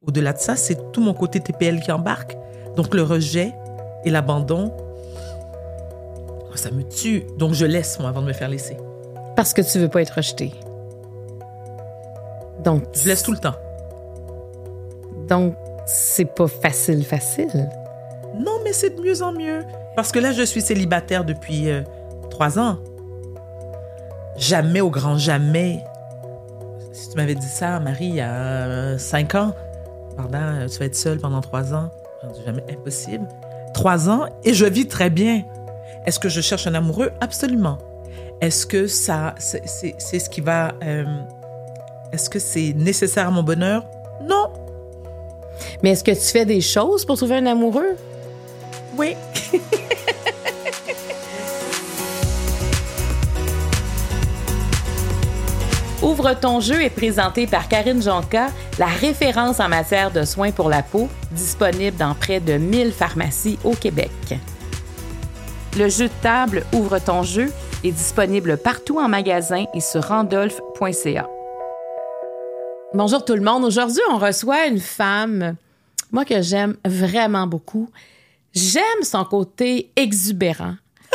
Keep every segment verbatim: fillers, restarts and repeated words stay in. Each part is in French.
au-delà de ça, c'est tout mon côté T P L qui embarque. Donc, le rejet et l'abandon, ça me tue. Donc, je laisse, moi, avant de me faire laisser. Parce que tu veux pas être rejetée. Donc... Je laisse tout le temps. Donc, c'est pas facile, facile. Non, mais c'est de mieux en mieux. Parce que là, je suis célibataire depuis euh, trois ans. Jamais, au grand jamais. Si tu m'avais dit ça, Marie, il y a euh, cinq ans, pardon, tu vas être seule pendant trois ans. Jamais, impossible. Trois ans, et je vis très bien. Est-ce que je cherche un amoureux? Absolument. Est-ce que ça, c'est, c'est, c'est ce qui va... Euh, est-ce que c'est nécessaire à mon bonheur? Non. Mais est-ce que tu fais des choses pour trouver un amoureux? Oui. Ouvre ton jeu est présenté par Karine Jonca, la référence en matière de soins pour la peau, disponible dans près de mille pharmacies au Québec. Le jeu de table Ouvre ton jeu est disponible partout en magasin et sur randolph point c a. Bonjour tout le monde. Aujourd'hui, on reçoit une femme, moi, que j'aime vraiment beaucoup. J'aime son côté exubérant.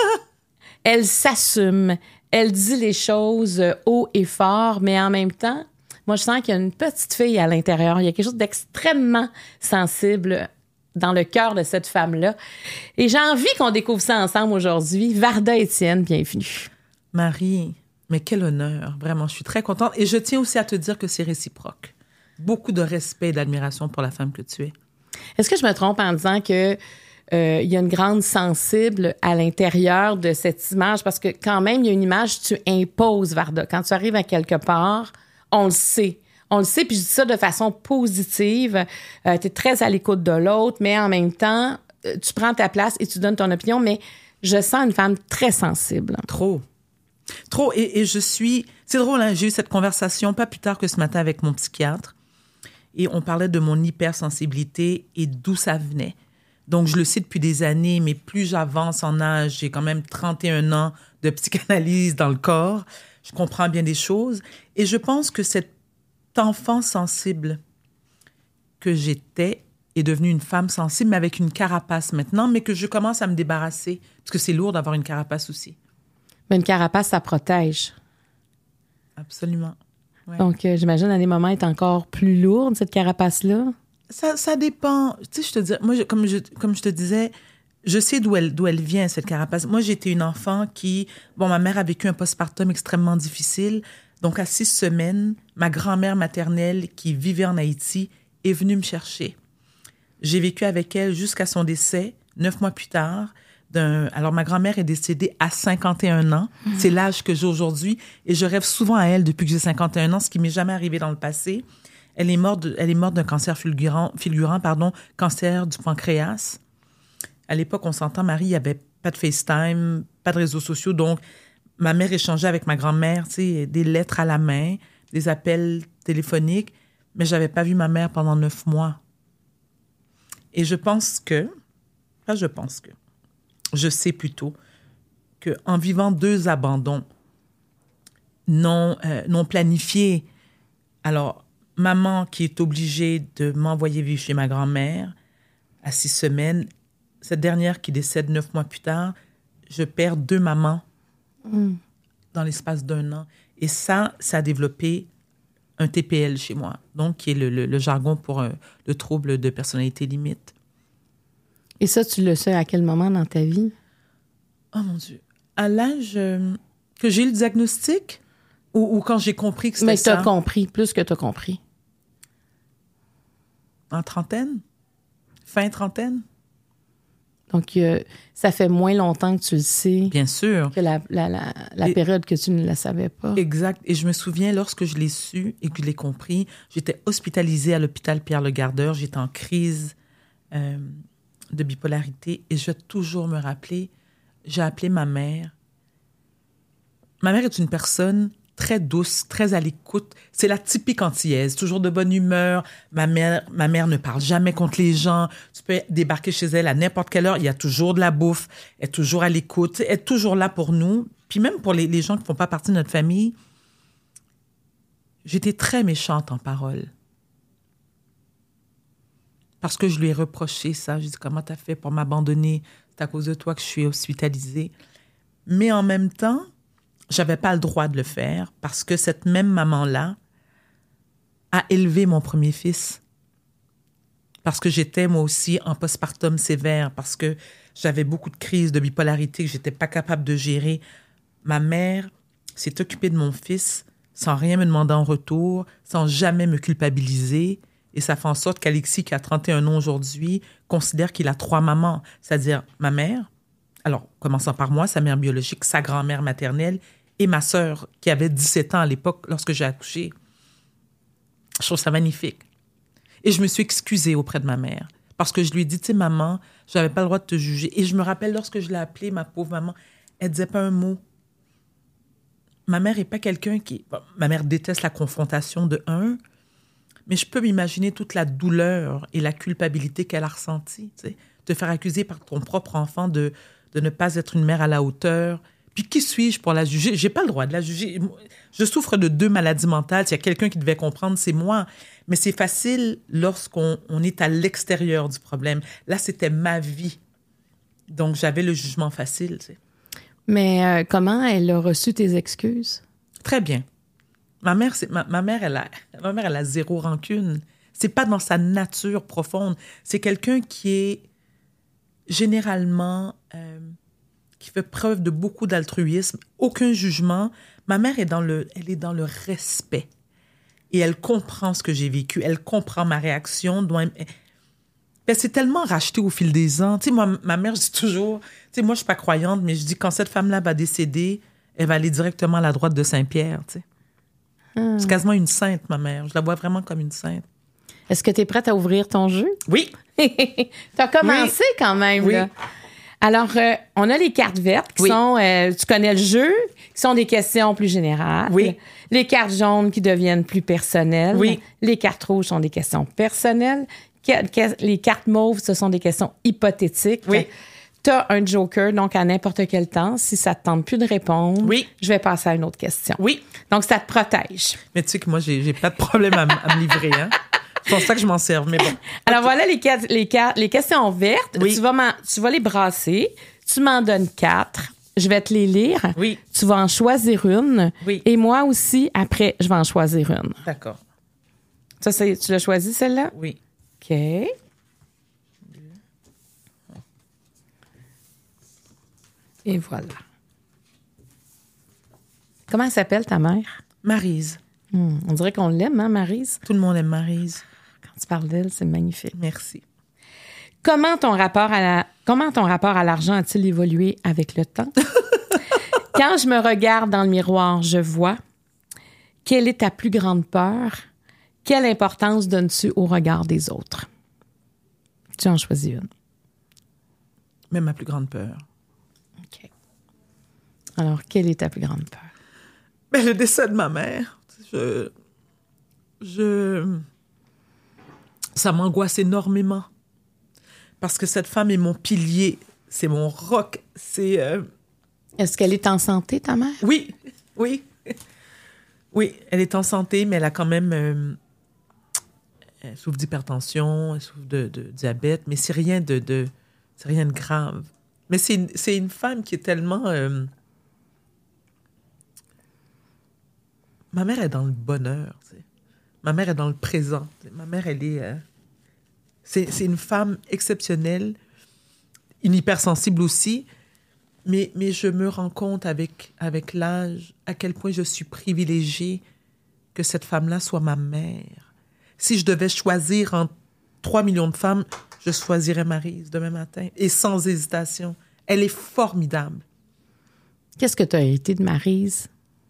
Elle s'assume. Elle dit les choses haut et fort, mais en même temps, moi, je sens qu'il y a une petite fille à l'intérieur. Il y a quelque chose d'extrêmement sensible dans le cœur de cette femme-là. Et j'ai envie qu'on découvre ça ensemble aujourd'hui. Varda Étienne, bienvenue. Marie, mais quel honneur. Vraiment, je suis très contente. Et je tiens aussi à te dire que c'est réciproque. Beaucoup de respect et d'admiration pour la femme que tu es. Est-ce que je me trompe en disant que euh, il y a une grande sensible à l'intérieur de cette image? Parce que quand même, il y a une image que tu imposes, Varda. Quand tu arrives à quelque part, on le sait. On le sait, puis je dis ça de façon positive. Euh, tu es très à l'écoute de l'autre, mais en même temps, tu prends ta place et tu donnes ton opinion. Mais je sens une femme très sensible. Trop. Trop. Et, et je suis... C'est drôle, hein? J'ai eu cette conversation pas plus tard que ce matin avec mon psychiatre. Et on parlait de mon hypersensibilité et d'où ça venait. Donc, je le sais depuis des années, mais plus j'avance en âge, j'ai quand même trente et un ans de psychanalyse dans le corps. Je comprends bien des choses. Et je pense que cet enfant sensible que j'étais est devenue une femme sensible, mais avec une carapace maintenant, mais que je commence à me débarrasser. Parce que c'est lourd d'avoir une carapace aussi. Mais une carapace, ça protège. Absolument. Ouais. Donc, euh, j'imagine, à des moments, elle est encore plus lourde, cette carapace-là. Ça, ça dépend. Tu sais, je te dis, moi, je, comme, je, comme je te disais, je sais d'où elle, d'où elle vient, cette carapace. Moi, j'étais une enfant qui... Bon, ma mère a vécu un postpartum extrêmement difficile. Donc, à six semaines, ma grand-mère maternelle, qui vivait en Haïti, est venue me chercher. J'ai vécu avec elle jusqu'à son décès, neuf mois plus tard. D'un... Alors, ma grand-mère est décédée à cinquante et un ans. Mmh. C'est l'âge que j'ai aujourd'hui. Et je rêve souvent à elle depuis que j'ai cinquante et un ans, ce qui m'est jamais arrivé dans le passé. Elle est morte, elle est morte d'un cancer fulgurant, fulgurant, pardon, cancer du pancréas. À l'époque, on s'entend, Marie, il n'y avait pas de FaceTime, pas de réseaux sociaux. Donc, ma mère échangeait avec ma grand-mère, tu sais, des lettres à la main, des appels téléphoniques. Mais je n'avais pas vu ma mère pendant neuf mois. Et je pense que, pas je pense que, je sais plutôt qu'en vivant deux abandons non, euh, non planifiés, alors, maman qui est obligée de m'envoyer vivre chez ma grand-mère à six semaines, cette dernière qui décède neuf mois plus tard, je perds deux mamans mm. dans l'espace d'un an. Et ça, ça a développé un T P L chez moi, donc qui est le, le, le jargon pour un, le trouble de personnalité limite. Et ça, tu le sais à quel moment dans ta vie? Oh mon Dieu. À l'âge euh, que j'ai eu le diagnostic ou, ou quand j'ai compris que c'était Mais ça? Mais tu as compris, plus que tu as compris. En trentaine? Fin trentaine? Donc, euh, ça fait moins longtemps que tu le sais. Bien sûr. Que la, la, la, la et, période que tu ne la savais pas. Exact. Et je me souviens, lorsque je l'ai su et que je l'ai compris, j'étais hospitalisée à l'hôpital Pierre-Le-Gardeur. J'étais en crise euh, de bipolarité. Et je vais toujours me rappeler, j'ai appelé ma mère. Ma mère est une personne très douce, très à l'écoute. C'est la typique antillaise, toujours de bonne humeur. Ma mère, ma mère ne parle jamais contre les gens. Tu peux débarquer chez elle à n'importe quelle heure. Il y a toujours de la bouffe. Elle est toujours à l'écoute. Elle est toujours là pour nous. Puis même pour les, les gens qui ne font pas partie de notre famille, j'étais très méchante en parole. parce que je lui ai reproché ça. Je dis, comment t'as fait pour m'abandonner? C'est à cause de toi que je suis hospitalisée. Mais en même temps, j'avais pas le droit de le faire parce que cette même maman-là a élevé mon premier fils. Parce que j'étais, moi aussi, en postpartum sévère, parce que j'avais beaucoup de crises de bipolarité que j'étais pas capable de gérer. Ma mère s'est occupée de mon fils sans rien me demander en retour, sans jamais me culpabiliser. Et ça fait en sorte qu'Alexis, qui a trente et un ans aujourd'hui, considère qu'il a trois mamans. C'est-à-dire ma mère, alors, commençant par moi, sa mère biologique, sa grand-mère maternelle et ma sœur, qui avait dix-sept ans à l'époque lorsque j'ai accouché. Je trouve ça magnifique. Et je me suis excusée auprès de ma mère parce que je lui ai dit, tu sais, maman, je n'avais pas le droit de te juger. Et je me rappelle, lorsque je l'ai appelée, ma pauvre maman, elle ne disait pas un mot. Ma mère n'est pas quelqu'un qui... Bon, ma mère déteste la confrontation de un, mais je peux m'imaginer toute la douleur et la culpabilité qu'elle a ressentie. Tu sais, te faire accuser par ton propre enfant de, de ne pas être une mère à la hauteur. Puis qui suis-je pour la juger? J'ai pas le droit de la juger. Je souffre de deux maladies mentales. S'il y a quelqu'un qui devait comprendre, c'est moi. Mais c'est facile lorsqu'on on est à l'extérieur du problème. Là, c'était ma vie. Donc, j'avais le jugement facile, tu sais. Mais euh, comment elle a reçu tes excuses? Très bien. Ma mère, c'est, ma, ma mère, elle a, ma mère, elle a zéro rancune. C'est pas dans sa nature profonde. C'est quelqu'un qui est généralement... Euh, qui fait preuve de beaucoup d'altruisme, aucun jugement. Ma mère est dans le, elle est dans le respect. Et elle comprend ce que j'ai vécu. Elle comprend ma réaction. Donc, elle, elle s'est tellement rachetée au fil des ans. Tu sais, moi, ma mère, je dis toujours... Tu sais, moi, je suis pas croyante, mais je dis, quand cette femme-là va décéder, elle va aller directement à la droite de Saint-Pierre, tu sais. Hum. C'est quasiment une sainte, ma mère. Je la vois vraiment comme une sainte. Est-ce que tu es prête à ouvrir ton jeu? Oui. Tu as commencé oui. quand même, oui. là. Alors, euh, on a les cartes vertes qui oui. sont, euh, tu connais le jeu, qui sont des questions plus générales. Oui. Les cartes jaunes qui deviennent plus personnelles. Oui. Les cartes rouges sont des questions personnelles. Les cartes mauves, ce sont des questions hypothétiques. Oui. Tu as un joker, donc à n'importe quel temps, si ça ne te tente plus de répondre, oui. je vais passer à une autre question. Oui. Donc, ça te protège. Mais tu sais que moi, j'ai, j'ai pas de problème à, m- à me livrer, hein. C'est pour ça que je m'en sers, mais bon. Alors, okay. voilà les, les, les questions vertes. Oui. Tu vas, tu vas les brasser. Tu m'en donnes quatre. Je vais te les lire. Oui. Tu vas en choisir une. Oui. Et moi aussi, après, je vais en choisir une. D'accord. Ça, c'est, tu l'as choisi, celle-là? Oui. OK. Et voilà. Comment elle s'appelle, ta mère? Maryse. Hum, on dirait qu'on l'aime, hein, Maryse? Tout le monde aime Maryse. Quand tu parles d'elle, c'est magnifique. Merci. Comment ton rapport à la, comment ton rapport à l'argent a-t-il évolué avec le temps? Quand je me regarde dans le miroir, je vois. Quelle est ta plus grande peur? Quelle importance donnes-tu au regard des autres? Tu en choisis une. Mais ma plus grande peur. OK. Alors, quelle est ta plus grande peur? Ben, le décès de ma mère. Je... Je... Ça m'angoisse énormément. Parce que cette femme est mon pilier. C'est mon roc. C'est... Euh... Est-ce qu'elle est en santé, ta mère? Oui. Oui. Oui, elle est en santé, mais elle a quand même... Euh... Elle souffre d'hypertension, elle souffre de, de diabète, mais c'est rien de, de, c'est rien de grave. Mais c'est une, c'est une femme qui est tellement... Euh... Ma mère est dans le bonheur, tu sais. Ma mère est dans le présent. Ma mère, elle est... Euh... C'est, c'est une femme exceptionnelle, une hypersensible aussi, mais, mais je me rends compte avec, avec l'âge à quel point je suis privilégiée que cette femme-là soit ma mère. Si je devais choisir entre trois millions de femmes, je choisirais Maryse demain matin, et sans hésitation. Elle est formidable. Qu'est-ce que tu as hérité de Maryse?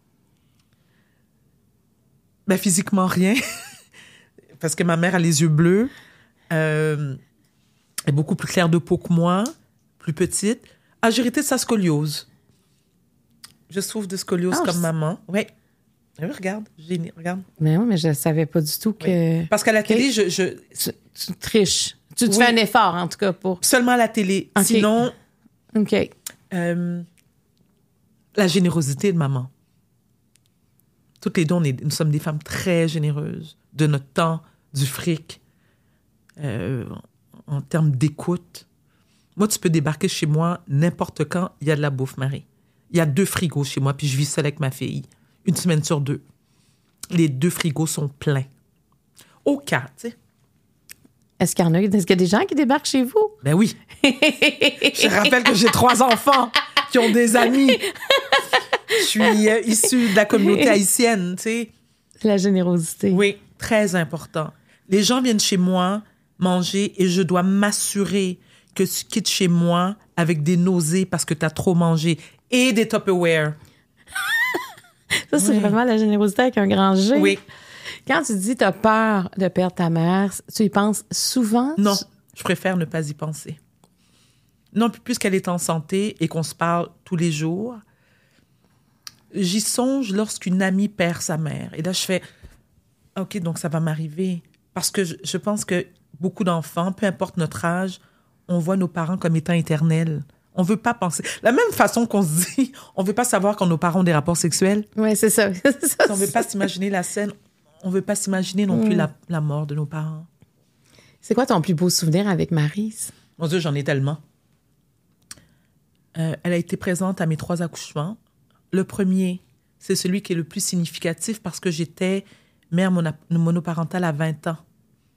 Ben, physiquement, rien. Parce que ma mère a les yeux bleus. Euh, elle est beaucoup plus claire de peau que moi, plus petite. Ah, j'ai hérité de sa scoliose. Je souffre de scoliose oh, comme maman. Oui. Oui, regarde, j'ai, regarde. Mais oui, mais je ne savais pas du tout que... Oui. Parce qu'à la okay. télé, je... je... Tu, tu triches. Tu, tu oui. fais un effort, en tout cas, pour... Seulement à la télé. Okay. Sinon... OK. Euh, la générosité de maman. Toutes les deux, on est, nous sommes des femmes très généreuses. De notre temps, du fric. Euh, en termes d'écoute. Moi, tu peux débarquer chez moi n'importe quand, il y a de la bouffe, Marie. Il y a deux frigos chez moi, puis je vis seule avec ma fille. Une semaine sur deux. Les deux frigos sont pleins. Au cas, tu sais. Est-ce qu'il y en a, est-ce qu'il y a des gens qui débarquent chez vous? Ben oui. Je rappelle que j'ai trois enfants qui ont des amis. Je suis euh, issue de la communauté haïtienne, tu sais. La générosité. Oui, très important. Les gens viennent chez moi manger et je dois m'assurer que tu quittes chez moi avec des nausées parce que tu as trop mangé et des Tupperware. Ça, c'est oui. vraiment la générosité avec un grand G. Oui. Quand tu dis tu as peur de perdre ta mère, tu y penses souvent? Non, je préfère ne pas y penser. Non, puisqu'elle est en santé et qu'on se parle tous les jours, j'y songe lorsqu'une amie perd sa mère. Et là, je fais, OK, donc ça va m'arriver. Parce que je, je pense que beaucoup d'enfants, peu importe notre âge, on voit nos parents comme étant éternels. On veut pas penser. La même façon qu'on se dit, on veut pas savoir quand nos parents ont des rapports sexuels. Oui, c'est ça. ça on veut pas s'imaginer la scène. On veut pas s'imaginer non plus mm. la, la mort de nos parents. C'est quoi ton plus beau souvenir avec Maryse? Mon Dieu, j'en ai tellement. Euh, elle a été présente à mes trois accouchements. Le premier, c'est celui qui est le plus significatif parce que j'étais mère mona- monoparentale à vingt ans.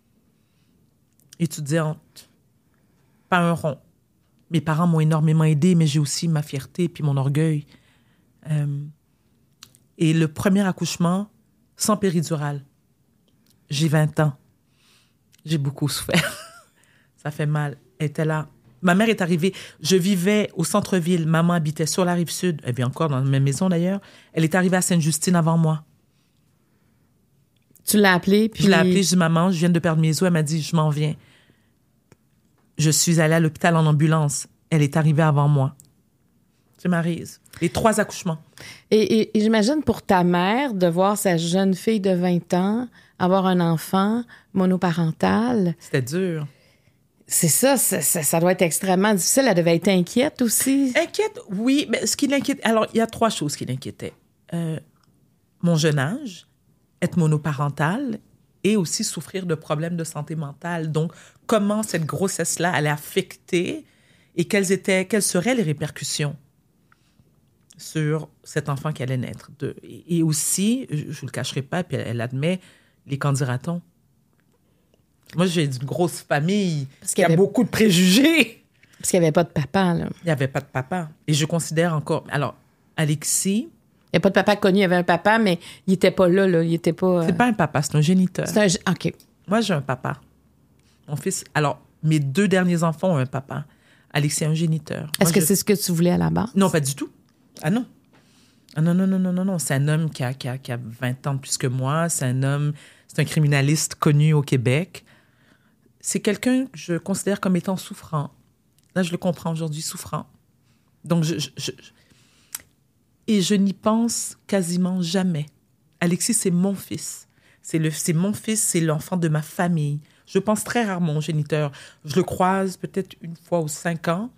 Étudiante. Pas un rond. Mes parents m'ont énormément aidée, mais j'ai aussi ma fierté puis mon orgueil. Euh, et le premier accouchement, sans péridurale. J'ai vingt ans. J'ai beaucoup souffert. Ça fait mal. Elle était là. Ma mère est arrivée. Je vivais au centre-ville. Maman habitait sur la rive sud. Elle vit encore dans la même maison, d'ailleurs. Elle est arrivée à Sainte-Justine avant moi. Tu l'as appelée? Puis... Je l'ai appelée. Je dis, maman, je viens de perdre mes os. Elle m'a dit, je m'en viens. Je suis allée à l'hôpital en ambulance. Elle est arrivée avant moi. C'est Maryse. Les trois accouchements. Et, et, et j'imagine pour ta mère, de voir sa jeune fille de vingt ans avoir un enfant monoparental. C'était dur. C'est ça, ça, ça, ça doit être extrêmement difficile. Elle devait être inquiète aussi. Inquiète, oui. Mais ce qui l'inquiète... Alors, il y a trois choses qui l'inquiétaient. Euh, mon jeune âge, être monoparentale et aussi souffrir de problèmes de santé mentale. Donc, comment cette grossesse-là allait affecter et quelles étaient, quelles seraient les répercussions sur cet enfant qui allait naître. De, et aussi, je ne vous le cacherai pas, puis elle, elle admet, les candidatons. Moi, j'ai une grosse famille Parce qui a avait... beaucoup de préjugés. Parce qu'il n'y avait pas de papa, là. Il n'y avait pas de papa. Et je considère encore... Alors, Alexis... Il n'y a pas de papa connu, il y avait un papa, mais il n'était pas là, là. Il était pas... C'est euh... pas un papa, c'est un géniteur. C'est un... OK. Moi, j'ai un papa. Mon fils... Alors, mes deux derniers enfants ont un papa. Alexis est un géniteur. Est-ce Moi, que je... c'est ce que tu voulais à la base? Non, pas du tout. Ah non. Ah non, non, non, non, non, non. C'est un homme qui a, qui, a, qui a vingt ans de plus que moi. C'est un homme... C'est un criminaliste connu au Québec. C'est quelqu'un que je considère comme étant souffrant. Là, je le comprends aujourd'hui, souffrant. Donc, je... je, je... Et je n'y pense quasiment jamais. Alexis, c'est mon fils. C'est, le, c'est mon fils, c'est l'enfant de ma famille. Je pense très rarement au géniteur. Je le croise peut-être une fois ou cinq ans.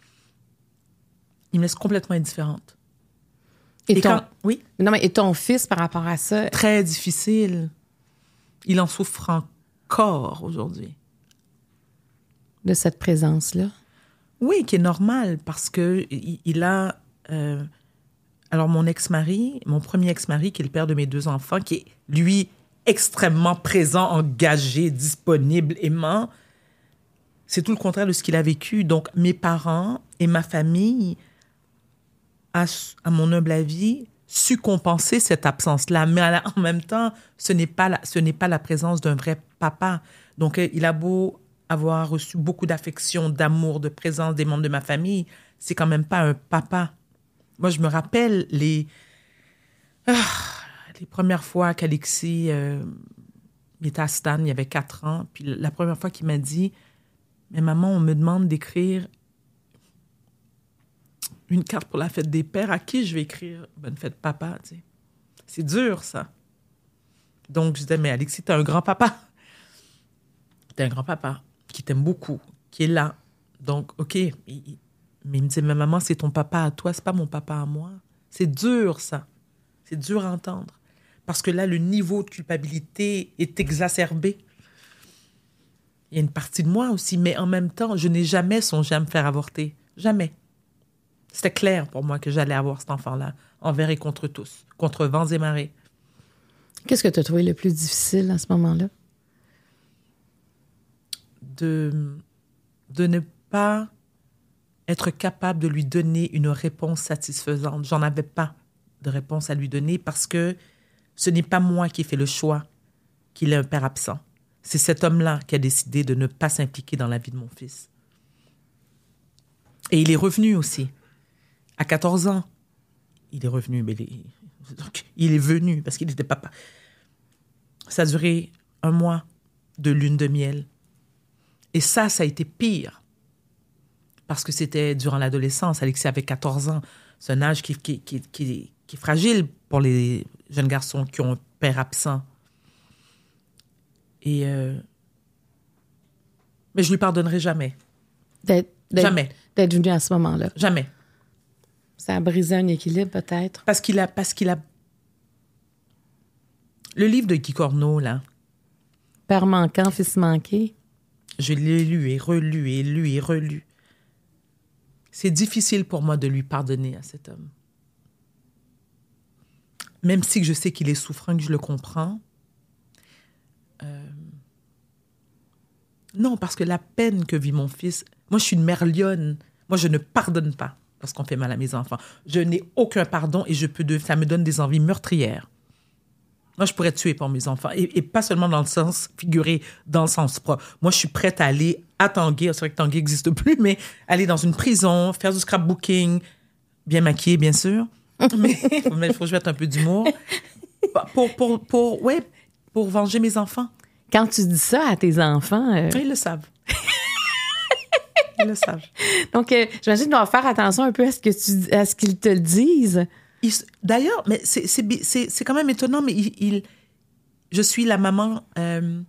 Il me laisse complètement indifférente. Et, et ton... quand... Oui? Non, mais et ton fils, par rapport à ça? Très difficile. Il en souffre encore aujourd'hui. De cette présence-là? Oui, qui est normal parce que il, il a... Euh... Alors, mon ex-mari, mon premier ex-mari, qui est le père de mes deux enfants, qui est, lui, extrêmement présent, engagé, disponible, aimant, c'est tout le contraire de ce qu'il a vécu. Donc, mes parents et ma famille, à, à mon humble avis, su compenser cette absence-là. Mais la, en même temps, ce n'est pas la, ce n'est pas la présence d'un vrai papa. Donc, il a beau avoir reçu beaucoup d'affection, d'amour, de présence des membres de ma famille, c'est quand même pas un papa. Moi, je me rappelle les, ah, les premières fois qu'Alexis euh, était à Stan, il y avait quatre ans, puis la première fois qu'il m'a dit « Mais maman, on me demande d'écrire une carte pour la fête des pères. À qui je vais écrire « Bonne fête, papa », tu sais. C'est dur, ça. Donc, je disais « Mais Alexis, t'es un grand-papa. T'es un grand-papa qui t'aime beaucoup, qui est là. Donc, OK, il, mais il me disait, mais maman, c'est ton papa à toi, c'est pas mon papa à moi. C'est dur, ça. C'est dur à entendre. Parce que là, le niveau de culpabilité est exacerbé. Il y a une partie de moi aussi, mais en même temps, je n'ai jamais songé à me faire avorter. Jamais. C'était clair pour moi que j'allais avoir cet enfant-là, envers et contre tous, contre vents et marées. Qu'est-ce que tu as trouvé le plus difficile à ce moment-là? De, de ne pas être capable de lui donner une réponse satisfaisante. J'en avais pas de réponse à lui donner parce que ce n'est pas moi qui ai fait le choix qu'il ait un père absent. C'est cet homme-là qui a décidé de ne pas s'impliquer dans la vie de mon fils. Et il est revenu aussi. À quatorze ans, il est revenu. Mais il, est, donc, il est venu parce qu'il était papa. Ça a duré un mois de lune de miel. Et ça, ça a été pire. Parce que c'était durant l'adolescence. Alexis avait quatorze ans. C'est un âge qui, qui, qui, qui, qui est fragile pour les jeunes garçons qui ont un père absent. Et euh... mais je lui pardonnerai jamais. D'être, d'être, jamais. D'être venu à ce moment-là. Jamais. Ça a brisé un équilibre, peut-être. Parce qu'il a, parce qu'il a... Le livre de Guy Corneau, là. Père manquant, fils manqué. Je l'ai lu et relu et lu et relu. C'est difficile pour moi de lui pardonner à cet homme. Même si je sais qu'il est souffrant, que je le comprends. Euh... Non, parce que la peine que vit mon fils... Moi, je suis une mère lionne. Moi, je ne pardonne pas lorsqu'on fait mal à mes enfants. Je n'ai aucun pardon et je peux de... ça me donne des envies meurtrières. Moi, je pourrais tuer pour mes enfants. Et, et pas seulement dans le sens figuré, dans le sens propre. Moi, je suis prête à aller à Tanguay. C'est vrai que Tanguay n'existe plus, mais aller dans une prison, faire du scrapbooking, bien maquillée, bien sûr. Mais il faut que je mette un peu d'humour. Pour, pour, pour, ouais, pour venger mes enfants. Quand tu dis ça à tes enfants... Euh... Ils le savent. Ils le savent. Donc, euh, j'imagine qu'ils doivent faire attention un peu à ce, que tu, à ce qu'ils te le disent. Il, d'ailleurs, mais c'est, c'est, c'est, c'est quand même étonnant, mais il, il, je suis la maman euh,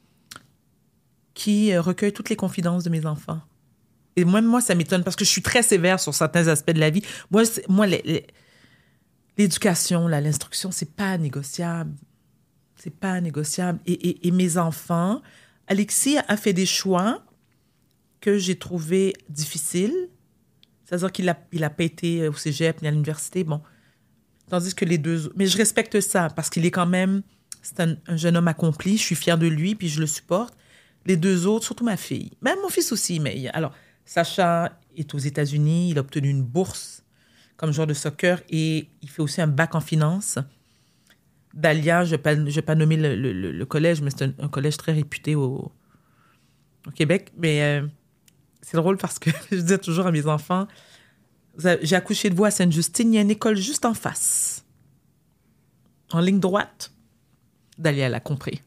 qui recueille toutes les confidences de mes enfants. Et moi, moi, ça m'étonne parce que je suis très sévère sur certains aspects de la vie. Moi, moi les, les, l'éducation, là, l'instruction, c'est pas négociable. C'est pas négociable. Et, et, et mes enfants, Alexis a fait des choix que j'ai trouvés difficiles. C'est-à-dire qu'il n'a il a pas été au cégep ni à l'université. Bon. Tandis que les deux... Mais je respecte ça parce qu'il est quand même... C'est un, un jeune homme accompli. Je suis fière de lui, puis je le supporte. Les deux autres, surtout ma fille. Même mon fils aussi. Mais alors, Sacha est aux États-Unis. Il a obtenu une bourse comme joueur de soccer et il fait aussi un bac en finance. Dalia, je ne vais, vais pas nommer le, le, le collège, mais c'est un, un collège très réputé au, au Québec. Mais euh, c'est drôle parce que je disais toujours à mes enfants... J'ai accouché de vous à Sainte-Justine. Il y a une école juste en face. En ligne droite. Dalia l'a compris.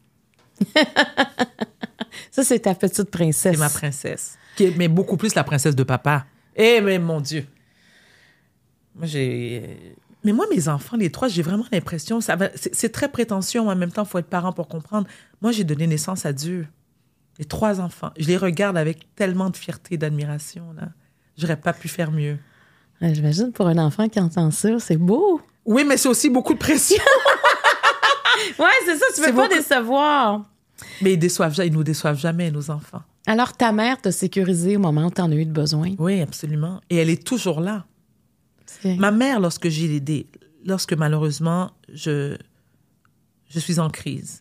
Ça, c'est ta petite princesse. C'est ma princesse. Qui est, mais beaucoup plus la princesse de papa. Eh, mais mon Dieu. Moi, j'ai... Mais moi, mes enfants, les trois, j'ai vraiment l'impression... Ça va... c'est, c'est très prétentieux. En même temps, il faut être parent pour comprendre. Moi, j'ai donné naissance à Dieu. Les trois enfants. Je les regarde avec tellement de fierté et d'admiration. Là. J'aurais pas pu faire mieux. J'imagine pour un enfant qui entend ça, c'est beau. Oui, mais c'est aussi beaucoup de pression. Oui, c'est ça, tu ne veux pas beaucoup... décevoir. Mais ils, déçoivent, ils nous déçoivent jamais, nos enfants. Alors, ta mère t'a sécurisé au moment où tu en as eu de besoin. Oui, absolument. Et elle est toujours là. C'est... Ma mère, lorsque j'ai aidé, lorsque malheureusement, je, je suis en crise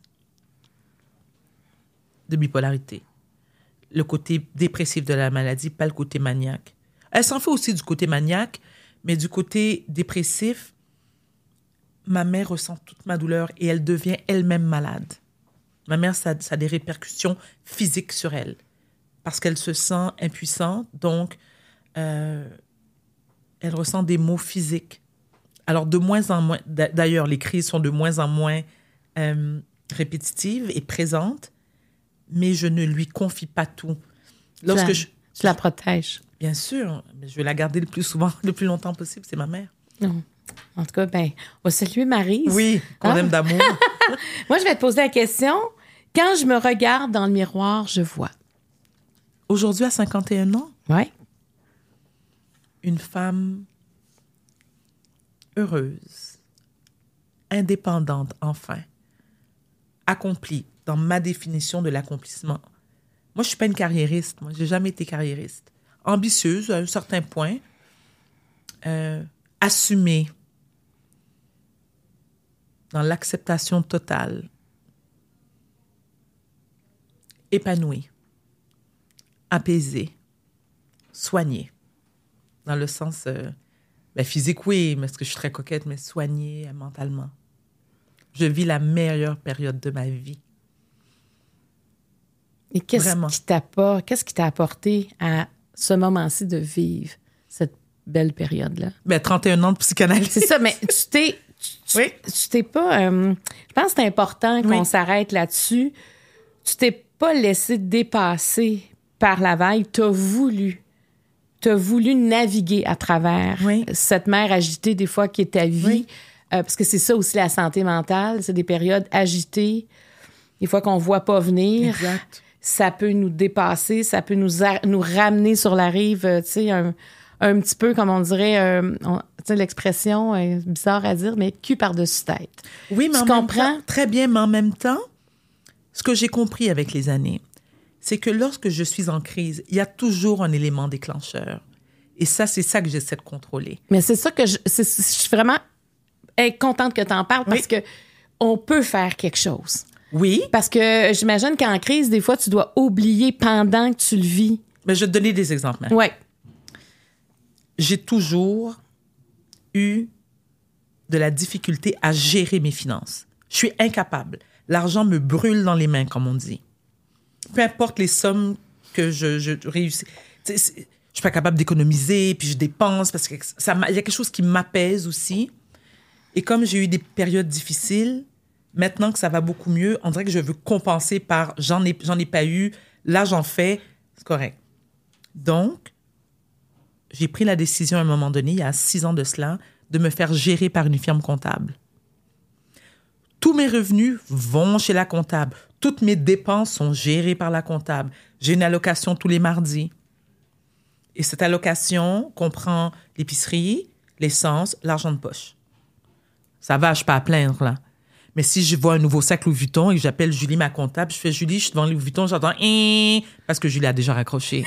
de bipolarité, le côté dépressif de la maladie, pas le côté maniaque. Elle s'en fait aussi du côté maniaque, mais du côté dépressif, ma mère ressent toute ma douleur et elle devient elle-même malade. Ma mère, ça, ça a des répercussions physiques sur elle parce qu'elle se sent impuissante, donc euh, elle ressent des maux physiques. Alors, de moins en moins... D'ailleurs, les crises sont de moins en moins euh, répétitives et présentes, mais je ne lui confie pas tout. Lorsque tu la, je, tu la protèges. Bien sûr, mais je vais la garder le plus souvent, le plus longtemps possible. C'est ma mère. Non. En tout cas, ben, on va saluer Maryse. Oui, qu'on ah. aime d'amour. Moi, je vais te poser la question. Quand je me regarde dans le miroir, je vois. Aujourd'hui, à cinquante et un ans? Oui. Une femme heureuse, indépendante, enfin, accomplie dans ma définition de l'accomplissement. Moi, je suis pas une carriériste. Moi, j'ai jamais été carriériste. Ambitieuse, à un certain point. Euh, assumée. Dans l'acceptation totale. Épanouie. Apaisée. Soignée. Dans le sens... Euh, ben, physique, oui, parce que je suis très coquette, mais soignée euh, mentalement. Je vis la meilleure période de ma vie. Et qu'est-ce qui t'a pas, qu'est-ce qui t'a apporté à ce moment-ci de vivre cette belle période-là? Ben, trente et un ans de psychanalyse. C'est ça, mais tu t'es... Tu, oui. tu t'es pas... Euh, je pense que c'est important qu'on oui. s'arrête là-dessus. Tu t'es pas laissé dépasser par la vague. T'as voulu... T'as voulu naviguer à travers oui. cette mer agitée, des fois, qui est ta vie. Oui. Euh, parce que c'est ça aussi, la santé mentale. C'est des périodes agitées, des fois qu'on voit pas venir. Exact. Ça peut nous dépasser, ça peut nous, a- nous ramener sur la rive, euh, tu sais, un, un petit peu, comme on dirait, euh, on, tu sais, l'expression est bizarre à dire, mais cul par-dessus tête. Oui, mais tu en comprends? Même temps, très bien, mais en même temps, ce que j'ai compris avec les années, c'est que lorsque je suis en crise, il y a toujours un élément déclencheur. Et ça, c'est ça que j'essaie de contrôler. Mais c'est ça que je, c'est, je suis vraiment contente que tu en parles, parce oui. que on peut faire quelque chose. Oui. Parce que j'imagine qu'en crise, des fois, tu dois oublier pendant que tu le vis. Mais je vais te donner des exemples. Oui. J'ai toujours eu de la difficulté à gérer mes finances. Je suis incapable. L'argent me brûle dans les mains, comme on dit. Peu importe les sommes que je, je réussis. Je suis pas capable d'économiser, puis je dépense, parce qu'il y a quelque chose qui m'apaise aussi. Et comme j'ai eu des périodes difficiles, maintenant que ça va beaucoup mieux, on dirait que je veux compenser par « j'en ai, j'en ai pas eu, là j'en fais », c'est correct. Donc, j'ai pris la décision à un moment donné, il y a six ans de cela, de me faire gérer par une firme comptable. Tous mes revenus vont chez la comptable. Toutes mes dépenses sont gérées par la comptable. J'ai une allocation tous les mardis. Et cette allocation comprend l'épicerie, l'essence, l'argent de poche. Ça va, je ne suis pas à plaindre, là. Mais si je vois un nouveau sac Louis Vuitton et que j'appelle Julie, ma comptable, je fais « Julie, je suis devant Louis Vuitton », j'entends « parce que Julie a déjà raccroché.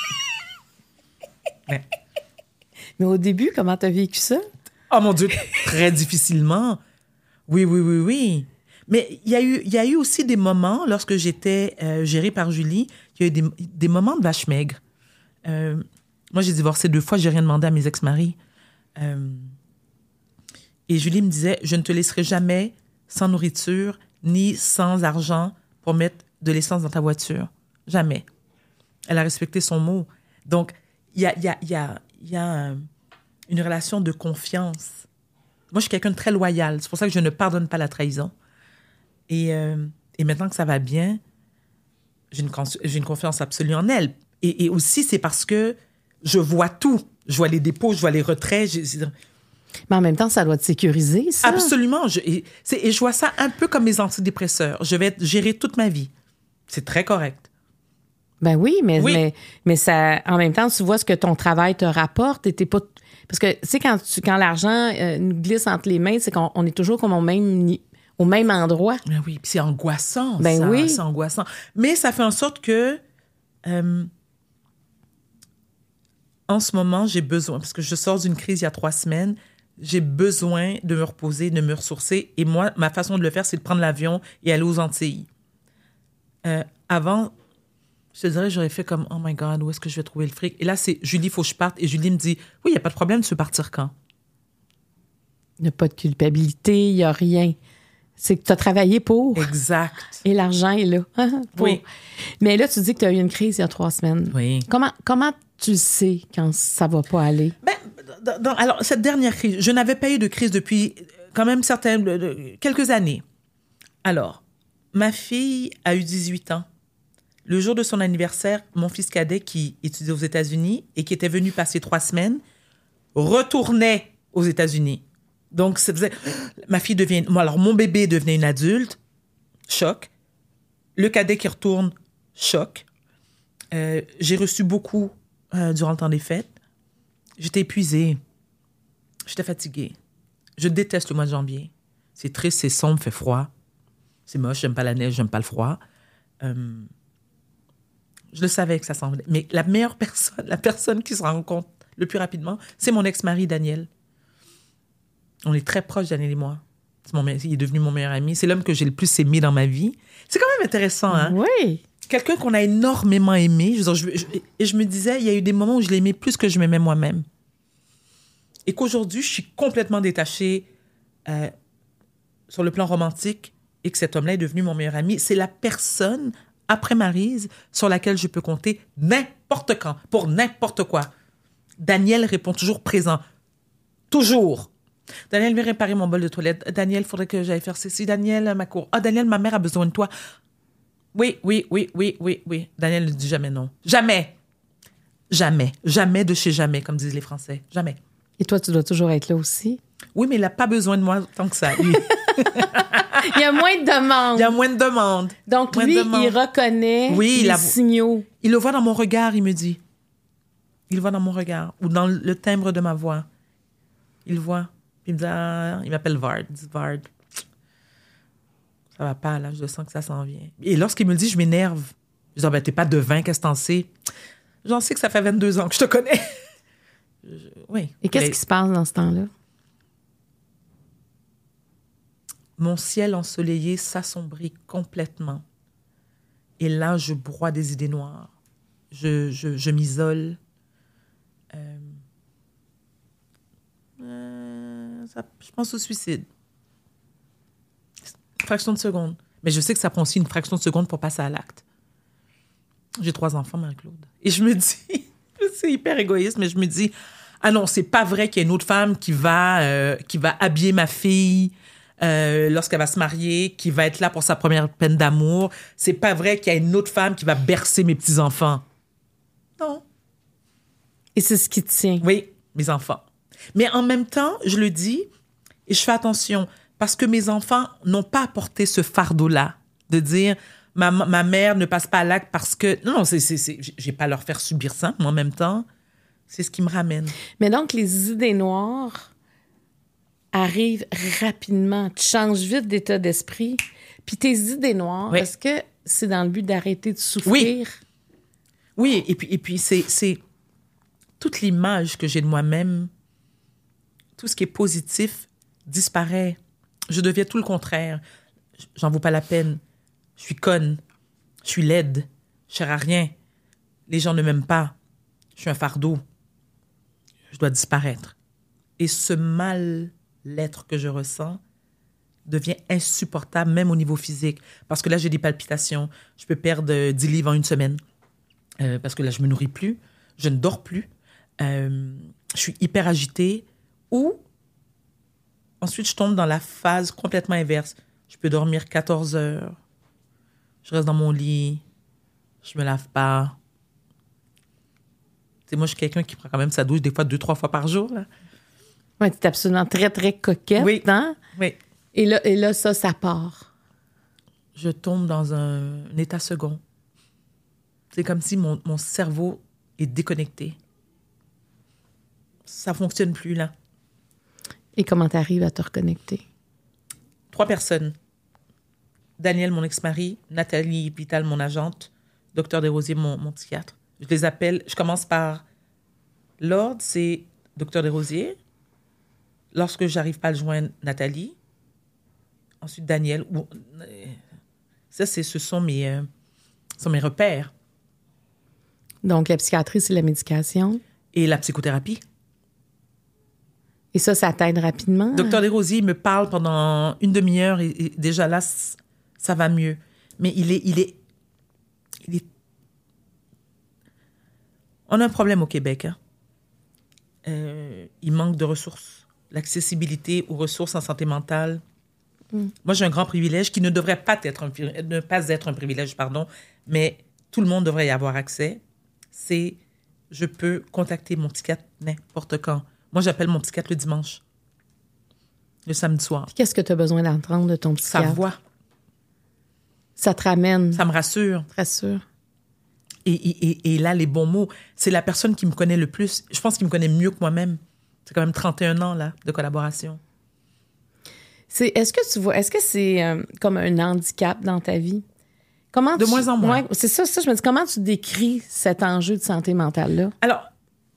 Mais... Mais au début, comment tu as vécu ça? Oh mon Dieu, très difficilement. Oui, oui, oui, oui. Mais il y a eu, il y a eu aussi des moments, lorsque j'étais euh, gérée par Julie, il y a eu des, des moments de vache maigre. Euh, moi, j'ai divorcé deux fois, j'ai rien demandé à mes ex-maris. Euh, et Julie me disait, je ne te laisserai jamais sans nourriture, ni sans argent pour mettre de l'essence dans ta voiture. Jamais. Elle a respecté son mot. Donc, il y a, y a, y a, y a une relation de confiance. Moi, je suis quelqu'un de très loyal. C'est pour ça que je ne pardonne pas la trahison. Et, euh, et maintenant que ça va bien, j'ai une, j'ai une confiance absolue en elle. Et, et aussi, c'est parce que je vois tout. Je vois les dépôts, je vois les retraits. Je... Mais en même temps, ça doit te sécuriser, ça. Absolument. Je, et, c'est, et je vois ça un peu comme mes antidépresseurs. Je vais être gérée toute ma vie. C'est très correct. Ben oui, mais, oui. mais, mais ça, en même temps, tu vois ce que ton travail te rapporte et t'es pas... Parce que, tu sais, quand, tu, quand l'argent euh, nous glisse entre les mains, c'est qu'on on est toujours comme au même, au même endroit. Ben oui, puis c'est angoissant, ben ça. Oui. C'est angoissant. Mais ça fait en sorte que... Euh, en ce moment, j'ai besoin... Parce que je sors d'une crise il y a trois semaines, j'ai besoin de me reposer, de me ressourcer. Et moi, ma façon de le faire, c'est de prendre l'avion et aller aux Antilles. Euh, avant... Je te dirais, j'aurais fait comme, oh my God, où est-ce que je vais trouver le fric? Et là, c'est, Julie, il faut que je parte. Et Julie me dit, oui, il n'y a pas de problème, tu veux partir quand? Il n'y a pas de culpabilité, il n'y a rien. C'est que tu as travaillé pour. Exact. Et l'argent est là. pour. Oui. Mais là, tu dis que tu as eu une crise il y a trois semaines. Oui. Comment, comment tu sais quand ça ne va pas aller? Ben, dans, dans, alors, cette dernière crise, je n'avais pas eu de crise depuis quand même certaines, de, quelques années. Alors, ma fille a eu dix-huit ans. Le jour de son anniversaire, mon fils cadet, qui étudiait aux États-Unis et qui était venu passer trois semaines, retournait aux États-Unis. Donc, ça faisait... Ma fille devient... Moi, alors, mon bébé devenait une adulte. Choc. Le cadet qui retourne. Choc. Euh, j'ai reçu beaucoup euh, durant le temps des fêtes. J'étais épuisée. J'étais fatiguée. Je déteste le mois de janvier. C'est triste, c'est sombre, fait froid. C'est moche, j'aime pas la neige, j'aime pas le froid. Euh... Je le savais que ça s'en venait. Mais la meilleure personne, la personne qui se rend compte le plus rapidement, c'est mon ex-mari, Daniel. On est très proches, Daniel et moi. C'est mon, il est devenu mon meilleur ami. C'est l'homme que j'ai le plus aimé dans ma vie. C'est quand même intéressant, hein? Oui. Quelqu'un qu'on a énormément aimé. Je, je, je, et je me disais, il y a eu des moments où je l'aimais plus que je m'aimais moi-même. Et qu'aujourd'hui, je suis complètement détachée euh, sur le plan romantique et que cet homme-là est devenu mon meilleur ami. C'est la personne, après Maryse, sur laquelle je peux compter n'importe quand, pour n'importe quoi. Daniel répond toujours présent. Toujours. Daniel, viens réparer mon bol de toilette. Daniel, il faudrait que j'aille faire ceci. Daniel, ma cour. Ah, Daniel, ma mère a besoin de toi. Oui, oui, oui, oui, oui, oui. Daniel ne dit jamais non. Jamais. Jamais. Jamais de chez jamais, comme disent les Français. Jamais. Et toi, tu dois toujours être là aussi? Oui, mais il n'a pas besoin de moi tant que ça, lui. Il y a moins de demandes. Il y a moins de demandes. Donc, moins lui, de demandes. il reconnaît oui, les il a... signaux. Il le voit dans mon regard, il me dit. Il le voit dans mon regard. Ou dans le timbre de ma voix. Il le voit. Il me dit, ah, il m'appelle Vard. Il dit, Vard, ça va pas, là, je sens que ça s'en vient. Et lorsqu'il me le dit, je m'énerve. Je dis, ah, ben, t'es pas devin, qu'est-ce que t'en sais? J'en sais que ça fait vingt-deux ans que je te connais. je, oui. Et qu'est-ce mais... qui se passe dans ce temps-là? Mon ciel ensoleillé s'assombrit complètement. Et là, je broie des idées noires. Je, je, je m'isole. Euh... Euh, ça, je pense au suicide. Fraction de seconde. Mais je sais que ça prend aussi une fraction de seconde pour passer à l'acte. J'ai trois enfants, Marie-Claude. Et je me dis, c'est hyper égoïste, mais je me dis, ah non, c'est pas vrai qu'il y a une autre femme qui va, euh, qui va habiller ma fille euh, lorsqu'elle va se marier, qui va être là pour sa première peine d'amour. C'est pas vrai qu'il y a une autre femme qui va bercer mes petits-enfants. Non. Et c'est ce qui te tient. Oui, mes enfants. Mais en même temps, je le dis, et je fais attention, parce que mes enfants n'ont pas apporté ce fardeau-là, de dire, ma, ma mère ne passe pas à l'acte parce que... Non, non, c'est, c'est, c'est, j'ai pas à leur faire subir ça, mais en même temps, c'est ce qui me ramène. Mais donc, les idées noires arrivent rapidement. Tu changes vite d'état d'esprit. Puis tes idées noires, oui. Est-ce que c'est dans le but d'arrêter de souffrir? Oui. Oui, et puis, et puis c'est, c'est toute l'image que j'ai de moi-même, tout ce qui est positif disparaît. Je deviens tout le contraire. J'en vaux pas la peine. Je suis conne. Je suis laide. Je sers à rien. Les gens ne m'aiment pas. Je suis un fardeau. Je dois disparaître. Et ce mal-être que je ressens devient insupportable, même au niveau physique. Parce que là, j'ai des palpitations. Je peux perdre dix livres en une semaine. Euh, parce que là, je me nourris plus. Je ne dors plus. Euh, je suis hyper agitée. Ou... Ensuite, je tombe dans la phase complètement inverse. Je peux dormir quatorze heures. Je reste dans mon lit. Je me lave pas. Tu sais, moi, je suis quelqu'un qui prend quand même sa douche des fois deux, trois fois par jour. Là. Oui, tu es absolument très, très coquette. Oui. Hein? Oui. Et là, et là, ça, ça part. Je tombe dans un, un état second. C'est comme si mon, mon cerveau est déconnecté. Ça fonctionne plus, là. Et comment tu arrives à te reconnecter? Trois personnes. Daniel, mon ex-mari, Nathalie Pital, mon agente, Docteur Desrosiers, mon, mon psychiatre. Je les appelle, je commence par Lord, c'est Docteur Desrosiers. Lorsque j'arrive pas à le joindre, Nathalie. Ensuite, Daniel. Ça, c'est, ce sont mes, euh, sont mes repères. Donc, la psychiatrie, c'est la médication. Et la psychothérapie. Et ça, ça t'aide rapidement? Docteur Desrosiers, il me parle pendant une demi-heure et, et déjà là, ça va mieux. Mais il est, il est, il est... On a un problème au Québec. Hein? Euh, il manque de ressources. L'accessibilité aux ressources en santé mentale. Mm. Moi, j'ai un grand privilège qui ne devrait pas être un, ne pas être un privilège, pardon, mais tout le monde devrait y avoir accès. C'est, je peux contacter mon psychiatre n'importe quand. Moi, j'appelle mon psychiatre le dimanche, le samedi soir. Puis qu'est-ce que tu as besoin d'entendre de ton psychiatre? Sa voix. Ça te ramène. Ça me rassure. Ça te rassure. Et, et, et là, les bons mots, c'est la personne qui me connaît le plus. Je pense qu'il me connaît mieux que moi-même. C'est quand même trente et un ans là, de collaboration. C'est, est-ce que tu vois, est-ce que c'est euh, comme un handicap dans ta vie? Comment de tu, moins en moins. Ouais, c'est ça, ça, je me dis, comment tu décris cet enjeu de santé mentale-là? Alors,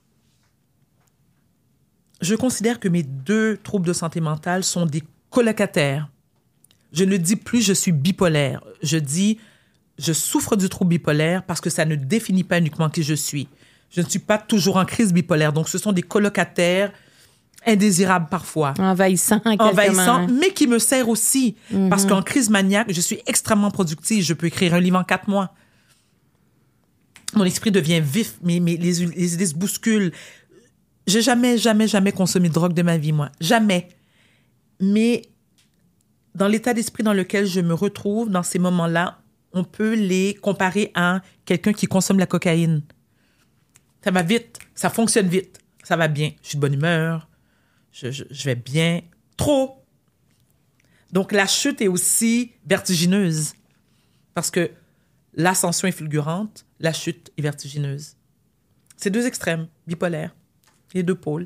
je considère que mes deux troubles de santé mentale sont des colocataires. Je ne dis plus je suis bipolaire. Je dis je souffre du trouble bipolaire parce que ça ne définit pas uniquement qui je suis. Je ne suis pas toujours en crise bipolaire. Donc, ce sont des colocataires indésirables parfois. Envahissants, Envahissants, mais qui me servent aussi. Mm-hmm. Parce qu'en crise maniaque, je suis extrêmement productive. Je peux écrire un livre en quatre mois. Mon esprit devient vif, mais, mais les, les idées se bousculent. J'ai jamais, jamais, jamais consommé de drogue de ma vie, moi. Jamais. Mais dans l'état d'esprit dans lequel je me retrouve, dans ces moments-là, on peut les comparer à quelqu'un qui consomme la cocaïne. Ça va vite, ça fonctionne vite, ça va bien. Je suis de bonne humeur, je, je, je vais bien. Trop. Donc, la chute est aussi vertigineuse. Parce que l'ascension est fulgurante, la chute est vertigineuse. C'est deux extrêmes, bipolaires, les deux pôles.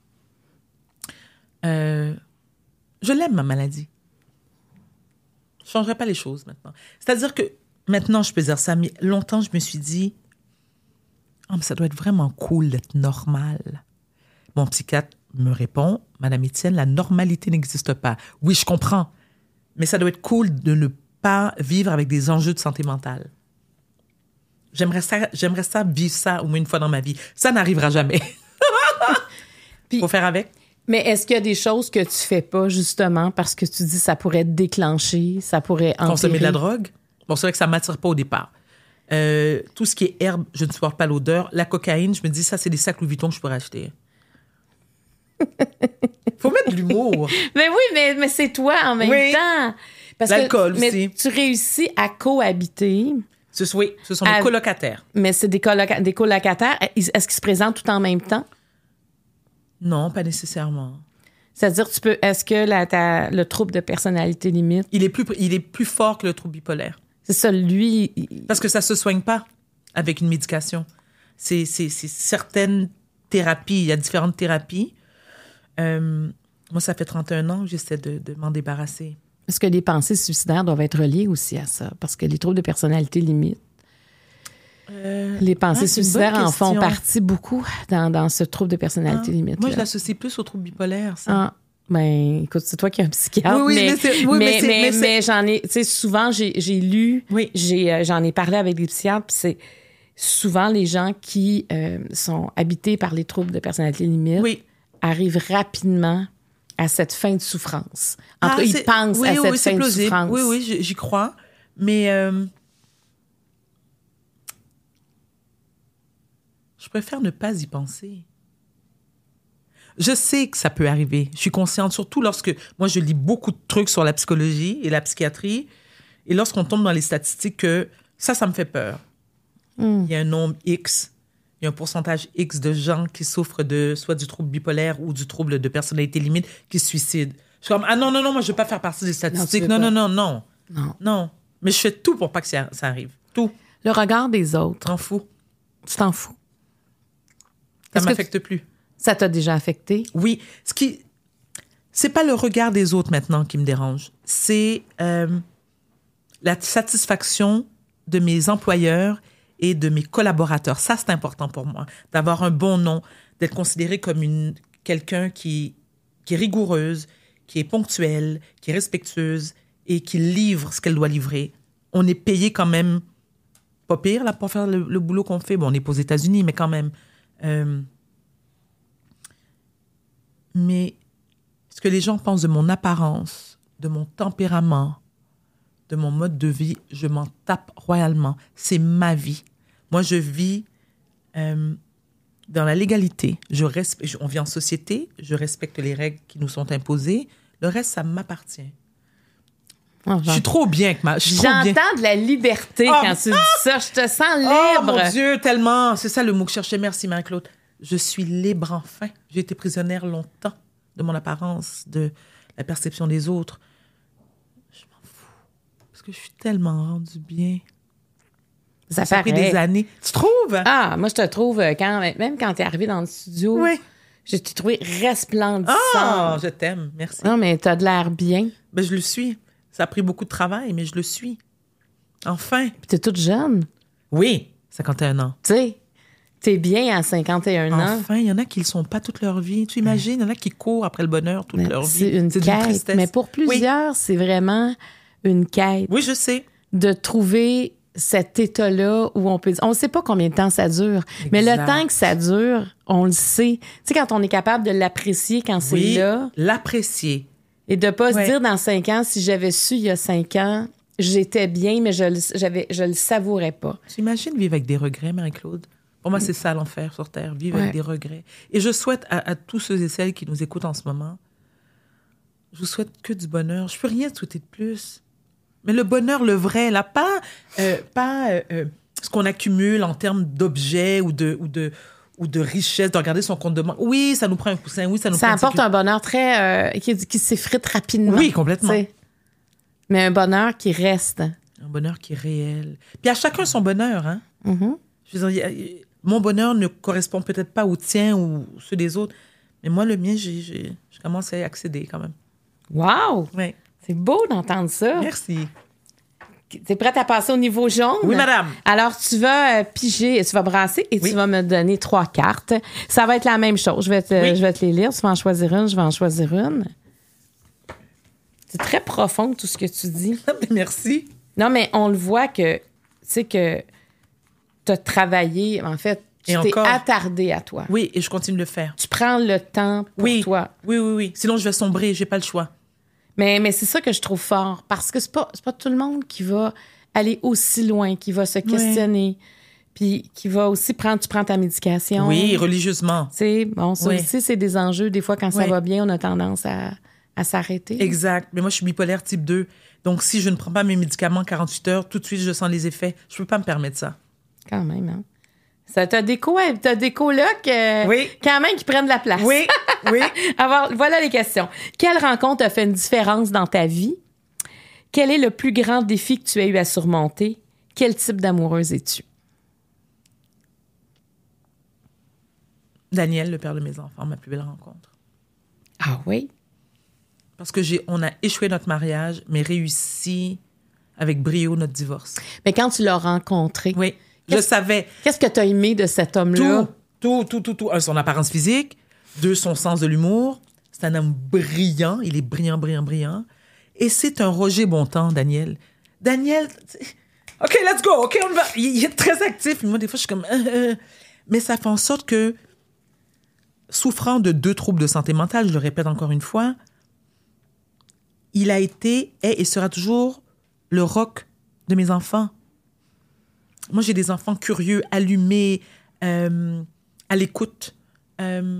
Euh, je l'aime, ma maladie. Je ne changerai pas les choses maintenant. C'est-à-dire que maintenant, je peux dire ça, mais longtemps, je me suis dit, oh, mais ça doit être vraiment cool d'être normal. Mon psychiatre me répond, Madame Étienne, la normalité n'existe pas. Oui, je comprends, mais ça doit être cool de ne pas vivre avec des enjeux de santé mentale. J'aimerais ça, j'aimerais ça vivre ça au moins une fois dans ma vie. Ça n'arrivera jamais. Il faut faire avec. Mais est-ce qu'il y a des choses que tu fais pas, justement, parce que tu dis que ça pourrait te déclencher, ça pourrait empirer? Consommer de la drogue? Bon, c'est vrai que ça ne m'attire pas au départ. Euh, tout ce qui est herbe, je ne supporte pas l'odeur. La cocaïne, je me dis, ça, c'est des sacs Louis Vuitton que je pourrais acheter. Faut mettre de l'humour. Mais oui, mais, mais c'est toi en même oui. temps. Parce L'alcool que, aussi. Mais tu réussis à cohabiter. Ce, oui, ce sont à, des colocataires. Mais c'est des, coloca- des colocataires. Est-ce qu'ils se présentent tout en même temps? Non, pas nécessairement. C'est-à-dire, tu peux. Est-ce que la, ta, le trouble de personnalité limite. Il est plus, il est plus fort que le trouble bipolaire. C'est ça, lui. Il... Parce que ça ne se soigne pas avec une médication. C'est, c'est, c'est certaines thérapies. Il y a différentes thérapies. Euh, moi, ça fait trente et un ans que j'essaie de, de m'en débarrasser. Est-ce que les pensées suicidaires doivent être liées aussi à ça? Parce que les troubles de personnalité limite. Euh, les pensées ah, suicidaires en font partie beaucoup dans, dans ce trouble de personnalité ah, limite. Moi, je l'associe plus au trouble bipolaire, ça. Ah, ben, écoute, c'est toi qui es un psychiatre. Oui, oui, mais, mais, c'est, oui, mais, mais, mais, mais, mais j'en ai, tu sais, souvent, j'ai, j'ai lu, oui. j'ai, euh, j'en ai parlé avec des psychiatres, puis c'est souvent les gens qui euh, sont habités par les troubles de personnalité limite oui. arrivent rapidement à cette fin de souffrance. En tout cas, ah, ils pensent oui, à oui, cette oui, fin de plausible. souffrance. Oui, oui, j'y crois. Mais euh, je préfère ne pas y penser. Je sais que ça peut arriver. Je suis consciente, surtout lorsque... Moi, je lis beaucoup de trucs sur la psychologie et la psychiatrie. Et lorsqu'on tombe dans les statistiques, que ça, ça me fait peur. Mm. Il y a un nombre X, il y a un pourcentage X de gens qui souffrent de soit du trouble bipolaire ou du trouble de personnalité limite qui se suicident. Je suis comme, ah non, non, non, moi, je ne veux pas faire partie des statistiques. Non, non, non, non, non, non. Non. Mais je fais tout pour pas que ça, ça arrive. Tout. Le regard des autres. T'en fous. Tu t'en fous. Ça ne m'affecte tu... plus. Ça t'a déjà affecté? Oui. Ce qui... C'est pas le regard des autres maintenant qui me dérange. C'est euh, la satisfaction de mes employeurs et de mes collaborateurs. Ça, c'est important pour moi. D'avoir un bon nom, d'être considérée comme une, quelqu'un qui, qui est rigoureuse, qui est ponctuelle, qui est respectueuse et qui livre ce qu'elle doit livrer. On est payé quand même pas pire là, pour faire le, le boulot qu'on fait. Bon, on n'est pas aux États-Unis, mais quand même. Euh, mais ce que les gens pensent de mon apparence, de mon tempérament, de mon mode de vie, je m'en tape royalement. C'est ma vie. Moi, je vis euh, dans la légalité. Je resp- on vit en société, je respecte les règles qui nous sont imposées. Le reste, ça m'appartient. Oh, je suis trop bien avec ma... J'entends bien. de la liberté oh, quand tu dis ça. Je te sens libre. Oh, mon Dieu, tellement. C'est ça le mot que je cherchais. Merci, Marie-Claude. Je suis libre enfin. J'ai été prisonnière longtemps de mon apparence, de la perception des autres. Je m'en fous. Parce que je suis tellement rendue bien. Ça, ça a pris des années. Tu trouves? Ah, moi, je te trouve, quand, même quand tu es arrivée dans le studio, oui. je t'ai trouvé resplendissante. Ah, je t'aime. Merci. Non, mais tu as de l'air bien. Ben, je le suis. Ça a pris beaucoup de travail, mais je le suis. Enfin. Puis t'es toute jeune. Oui, cinquante et un ans. Tu sais, t'es bien à cinquante et un ans. Enfin, il y en a qui ne le sont pas toute leur vie. Tu imagines, il y en a qui courent après le bonheur toute Mais leur vie. c'est une c'est quête. d'une tristesse. Mais pour plusieurs, oui. c'est vraiment une quête. Oui, je sais. De trouver cet état-là où on peut dire... On ne sait pas combien de temps ça dure, exact. Mais le temps que ça dure, on le sait. Tu sais, quand on est capable de l'apprécier quand oui, c'est là... l'apprécier. Et de ne pas ouais. se dire dans cinq ans, si j'avais su il y a cinq ans, j'étais bien, mais je le, j'avais, je le savourais pas. Tu imagines vivre avec des regrets, Marie-Claude? Pour moi, c'est ça l'enfer sur Terre, vivre ouais. avec des regrets. Et je souhaite à, à tous ceux et celles qui nous écoutent en ce moment, je vous souhaite que du bonheur. Je peux rien te souhaiter de plus. Mais le bonheur, le vrai, là, pas, euh, pas euh, euh, ce qu'on accumule en termes d'objets ou de, ou de, ou de richesse, de regarder son compte de banque. Oui, ça nous prend un coussin, oui, ça nous ça prend... Ça apporte un bonheur très... Euh, qui, qui s'effrite rapidement. Oui, complètement. T'sais. Mais un bonheur qui reste. Un bonheur qui est réel. Puis à chacun son bonheur, hein. Mm-hmm. Je veux dire, mon bonheur ne correspond peut-être pas au tien ou ceux des autres, mais moi, le mien, j'ai, j'ai, je commence à y accéder quand même. Wow! Oui. C'est beau d'entendre ça. Merci. T'es prête à passer au niveau jaune? Oui, madame. Alors, tu vas euh, piger, tu vas brasser et oui. tu vas me donner trois cartes. Ça va être la même chose. Je vais te, oui. je vais te les lire. Tu vas en choisir une, je vais en choisir une. C'est très profond, tout ce que tu dis. Merci. Non, mais on le voit que, tu sais, que tu as travaillé, en fait, tu et t'es encore... attardé à toi. Oui, et je continue de le faire. Tu prends le temps pour oui. toi. Oui, oui, oui. Sinon, je vais sombrer, j'ai pas le choix. Mais, mais c'est ça que je trouve fort, parce que c'est pas, c'est pas tout le monde qui va aller aussi loin, qui va se questionner, oui. puis qui va aussi prendre, tu prends ta médication. Oui, religieusement. Tu sais, bon, ça oui. aussi, c'est des enjeux. Des fois, quand ça oui. va bien, on a tendance à, à s'arrêter. Exact. Mais moi, je suis bipolaire type deux. Donc, si je ne prends pas mes médicaments quarante-huit heures, tout de suite, je sens les effets. Je peux pas me permettre ça. Quand même, hein? Ça, t'as des, co- t'as des colocs euh, oui. quand même qui prennent de la place. Oui, oui. Alors, voilà les questions. Quelle rencontre a fait une différence dans ta vie? Quel est le plus grand défi que tu as eu à surmonter? Quel type d'amoureuse es-tu? Daniel, le père de mes enfants, ma plus belle rencontre. Ah oui? Parce que j'ai, on a échoué notre mariage, mais réussi avec brio notre divorce. Mais quand tu l'as rencontré... Oui. Je savais. Qu'est-ce que tu as aimé de cet homme-là? Tout, tout, tout, tout, tout. Un, son apparence physique. Deux, son sens de l'humour. C'est un homme brillant. Il est brillant, brillant, brillant. Et c'est un Roger Bontemps, Daniel. Daniel, OK, let's go. OK, on va. Il est très actif. Moi, des fois, je suis comme... Euh, euh. Mais ça fait en sorte que, souffrant de deux troubles de santé mentale, je le répète encore une fois, il a été, est et sera toujours le rock de mes enfants. Moi, j'ai des enfants curieux, allumés, euh, à l'écoute. Euh,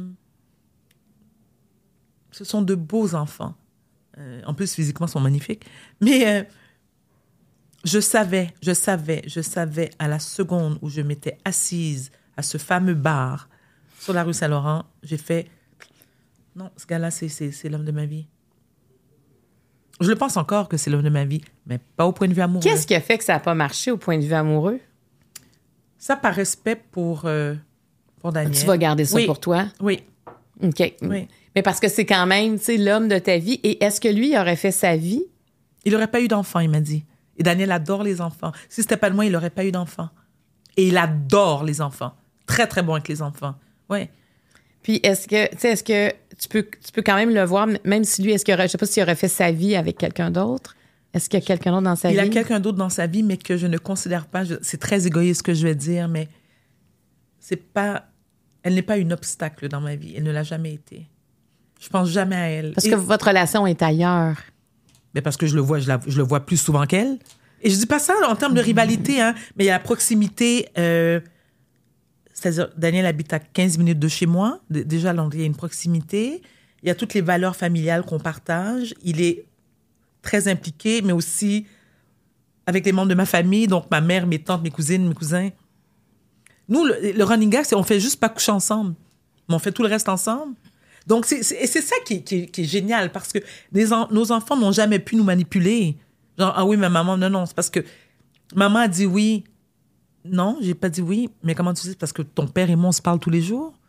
ce sont de beaux enfants. Euh, en plus, physiquement, ils sont magnifiques. Mais euh, je savais, je savais, je savais à la seconde où je m'étais assise à ce fameux bar sur la rue Saint-Laurent, j'ai fait, non, ce gars-là, c'est, c'est, c'est l'homme de ma vie. Je le pense encore que c'est l'homme de ma vie, mais pas au point de vue amoureux. Qu'est-ce qui a fait que ça n'a pas marché au point de vue amoureux? Ça, par respect pour, euh, pour Daniel. Tu vas garder ça oui. pour toi? Oui. OK. Oui. Mais parce que c'est quand même, tu sais, l'homme de ta vie. Et est-ce que lui, il aurait fait sa vie? Il n'aurait pas eu d'enfant, il m'a dit. Et Daniel adore les enfants. Si c'était pas de moi, il n'aurait pas eu d'enfant. Et il adore les enfants. Très, très bon avec les enfants. Oui. Puis est-ce que, tu sais, est-ce que tu peux, tu peux quand même le voir, même si lui, est-ce qu'il aurait, je sais pas s'il aurait fait sa vie avec quelqu'un d'autre? Est-ce qu'il y a quelqu'un d'autre dans sa il vie? Il y a quelqu'un d'autre dans sa vie, mais que je ne considère pas... Je, c'est très égoïste ce que je vais dire, mais c'est pas... Elle n'est pas un obstacle dans ma vie. Elle ne l'a jamais été. Je pense jamais à elle. Parce Et, que votre relation est ailleurs. Mais parce que je le vois, je, la, je le vois plus souvent qu'elle. Et je dis pas ça en termes de rivalité, hein, mais il y a la proximité... Euh, c'est-à-dire, Daniel habite à quinze minutes de chez moi. D- déjà, là, il y a une proximité. Il y a toutes les valeurs familiales qu'on partage. Il est très impliqué, mais aussi avec les membres de ma famille, donc ma mère, mes tantes, mes cousines, mes cousins. Nous, le, le running gag, c'est on fait juste pas coucher ensemble, mais on fait tout le reste ensemble. Donc, c'est, c'est, et c'est ça qui, qui, qui est génial, parce que les en, nos enfants n'ont jamais pu nous manipuler. Genre, ah oui, ma maman, non, non, c'est parce que maman a dit oui. Non, j'ai pas dit oui, mais comment tu dis? Parce que ton père et moi, on se parle tous les jours.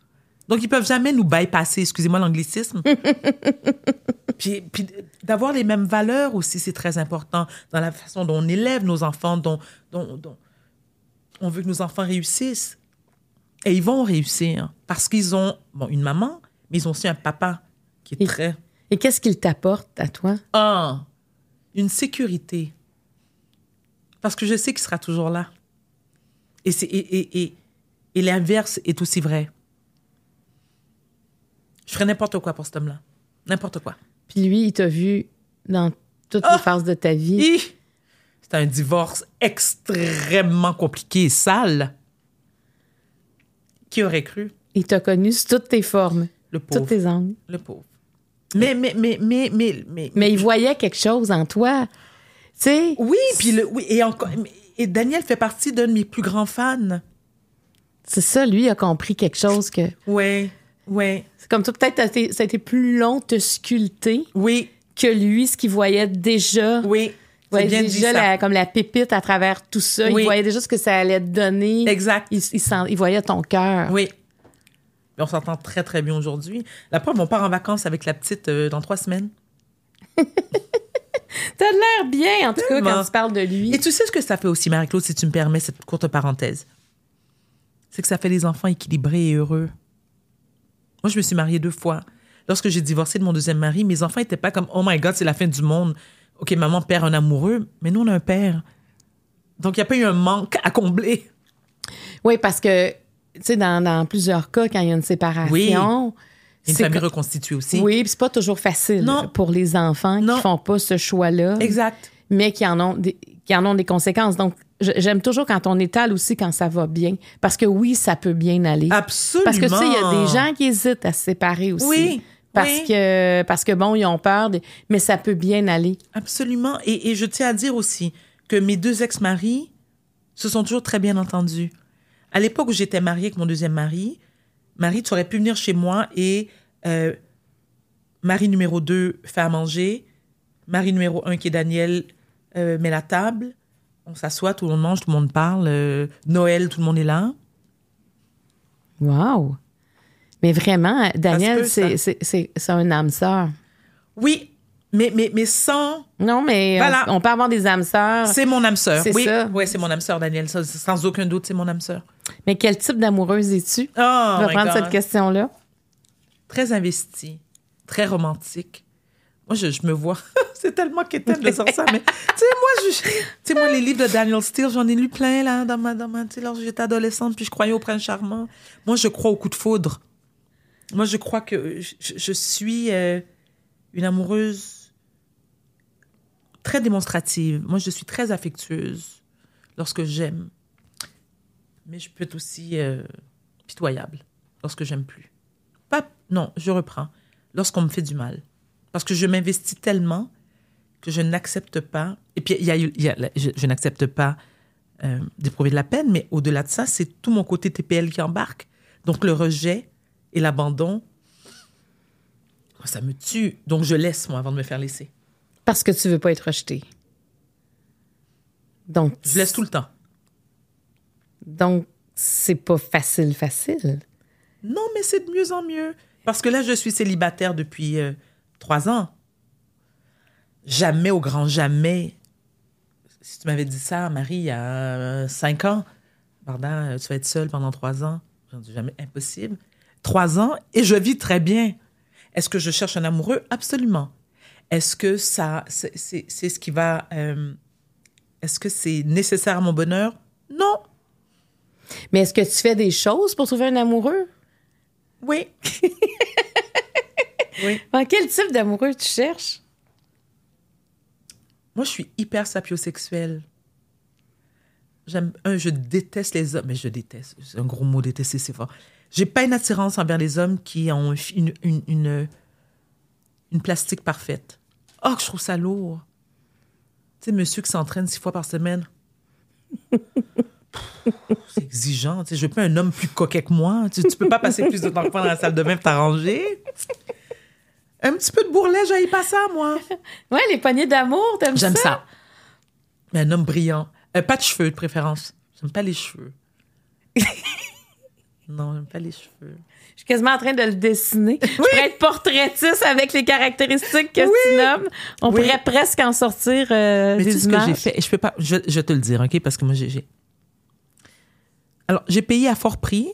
Donc, ils peuvent jamais nous bypasser, excusez-moi l'anglicisme. puis, puis d'avoir les mêmes valeurs aussi, c'est très important dans la façon dont on élève nos enfants, dont, dont, dont on veut que nos enfants réussissent. Et ils vont réussir parce qu'ils ont, bon, une maman, mais ils ont aussi un papa qui est et, très... Et qu'est-ce qu'il t'apporte à toi? Ah, une sécurité. Parce que je sais qu'il sera toujours là. Et, c'est, et, et, et, et l'inverse est aussi vrai. Je ferais n'importe quoi pour cet homme-là. N'importe quoi. Puis lui, il t'a vu dans toutes oh! les phases de ta vie. Et c'était un divorce extrêmement compliqué et sale. Qui aurait cru? Il t'a connu sous toutes tes formes. Le pauvre. Toutes tes angles. Le pauvre. Mais, mais, mais, mais, mais, mais... Mais il voyait quelque chose en toi. Tu sais? Oui, puis le, oui, et encore... Et Daniel fait partie d'un de mes plus grands fans. C'est ça, lui a compris quelque chose que... Oui, oui. C'est comme toi, peut-être ça a été, ça a été plus long de te sculpter oui. que lui, ce qu'il voyait déjà. Oui, il voyait bien déjà la, comme la pépite à travers tout ça. Oui. Il voyait déjà ce que ça allait te donner. Exact. Il, il, sent, il voyait ton cœur. Oui. Mais on s'entend très, très bien aujourd'hui. La preuve, on part en vacances avec la petite euh, dans trois semaines. T'as l'air bien, en tout Tellement. cas, quand tu parles de lui. Et tu sais ce que ça fait aussi, Marie-Claude, si tu me permets cette courte parenthèse? C'est que ça fait des enfants équilibrés et heureux. Moi, je me suis mariée deux fois. Lorsque j'ai divorcé de mon deuxième mari, mes enfants n'étaient pas comme « Oh my God, c'est la fin du monde. OK, maman perd un amoureux. » Mais nous, on a un père. Donc, il n'y a pas eu un manque à combler. Oui, parce que, tu sais, dans, dans plusieurs cas, quand il y a une séparation... Oui. Une c'est famille co- reconstituée aussi. Oui, puis c'est pas toujours facile non. pour les enfants non. qui font pas ce choix-là. Exact. Mais qui en ont des, qui en ont des conséquences. Donc, j'aime toujours quand on étale aussi quand ça va bien. Parce que oui, ça peut bien aller. Absolument. Parce que, tu sais, il y a des gens qui hésitent à se séparer aussi. Oui. Parce oui. que, parce que bon, ils ont peur, de, mais ça peut bien aller. Absolument. Et, et je tiens à dire aussi que mes deux ex-maris se sont toujours très bien entendus. À l'époque où j'étais mariée avec mon deuxième mari, Marie, tu aurais pu venir chez moi et euh, Marie numéro deux fait à manger, Marie numéro un, qui est Daniel, euh, met la table, on s'assoit, tout le monde mange, tout le monde parle, euh, Noël, tout le monde est là. Wow! Mais vraiment, Daniel, peut, c'est, c'est, c'est, c'est un âme sœur. Oui, mais, mais, mais sans... Non, mais voilà. on, on peut avoir des âmes sœurs. C'est mon âme sœur. C'est oui, ça. Oui, c'est mon âme sœur, Daniel. Ça, sans aucun doute, c'est mon âme sœur. Mais quel type d'amoureuse es-tu? Oh, on va prendre God. cette question-là. Très investie, très romantique. Moi, je, je me vois... c'est tellement quétaine de sortir ça, mais... Tu sais, moi, je, tu sais, moi, les livres de Daniel Steele, j'en ai lu plein, là, dans ma... Dans ma tu sais, lorsque j'étais adolescente, puis je croyais au prince charmant. Moi, je crois au coup de foudre. Moi, je crois que je, je suis euh, une amoureuse très démonstrative. Moi, je suis très affectueuse lorsque j'aime. Mais je peux être aussi euh, pitoyable lorsque j'aime plus. Pas, non, je reprends. Lorsqu'on me fait du mal. Parce que je m'investis tellement que je n'accepte pas... Et puis, il y a, il y a, je, je n'accepte pas euh, d'éprouver de la peine, mais au-delà de ça, c'est tout mon côté T P L qui embarque. Donc, le rejet... Et l'abandon, ça me tue. Donc, je laisse, moi, avant de me faire laisser. Parce que tu veux pas être rejeté. Donc, je laisse tout le temps. Donc, c'est pas facile, facile. Non, mais c'est de mieux en mieux. Parce que là, je suis célibataire depuis euh, trois ans. Jamais, au grand jamais. Si tu m'avais dit ça, Marie, il y a euh, cinq ans, pardon, tu vas être seule pendant trois ans. J'en dis jamais, impossible. Trois ans, et je vis très bien. Est-ce que je cherche un amoureux? Absolument. Est-ce que ça, c'est, c'est, c'est ce qui va... Euh, est-ce que c'est nécessaire à mon bonheur? Non. Mais est-ce que tu fais des choses pour trouver un amoureux? Oui. oui. En quel type d'amoureux tu cherches? Moi, je suis hyper sapiosexuelle. J'aime, un, je déteste les hommes, mais je déteste, c'est un gros mot, détester, c'est fort. J'ai pas une attirance envers les hommes qui ont une, une, une, une plastique parfaite. Oh, que je trouve ça lourd. Tu sais, monsieur qui s'entraîne six fois par semaine. C'est exigeant. Tu sais, je veux pas un homme plus coquet que moi. Tu, tu peux pas passer plus de temps que moi dans la salle de bain pour t'arranger. Un petit peu de bourrelet, j'haïs pas ça, moi. Ouais, les poignées d'amour, t'aimes ça? J'aime ça. Mais un homme brillant. Euh, pas de cheveux, de préférence. J'aime pas les cheveux. Non. Non, j'aime pas les cheveux. Je suis quasiment en train de le dessiner. Oui. Je pourrais être portraitiste avec les caractéristiques que oui. tu nommes. On oui. pourrait presque en sortir euh, Mais des tu sais images. Ce que j'ai fait, je peux pas, je, je vais te le dire, OK? Parce que moi, j'ai... j'ai... Alors, j'ai payé à fort prix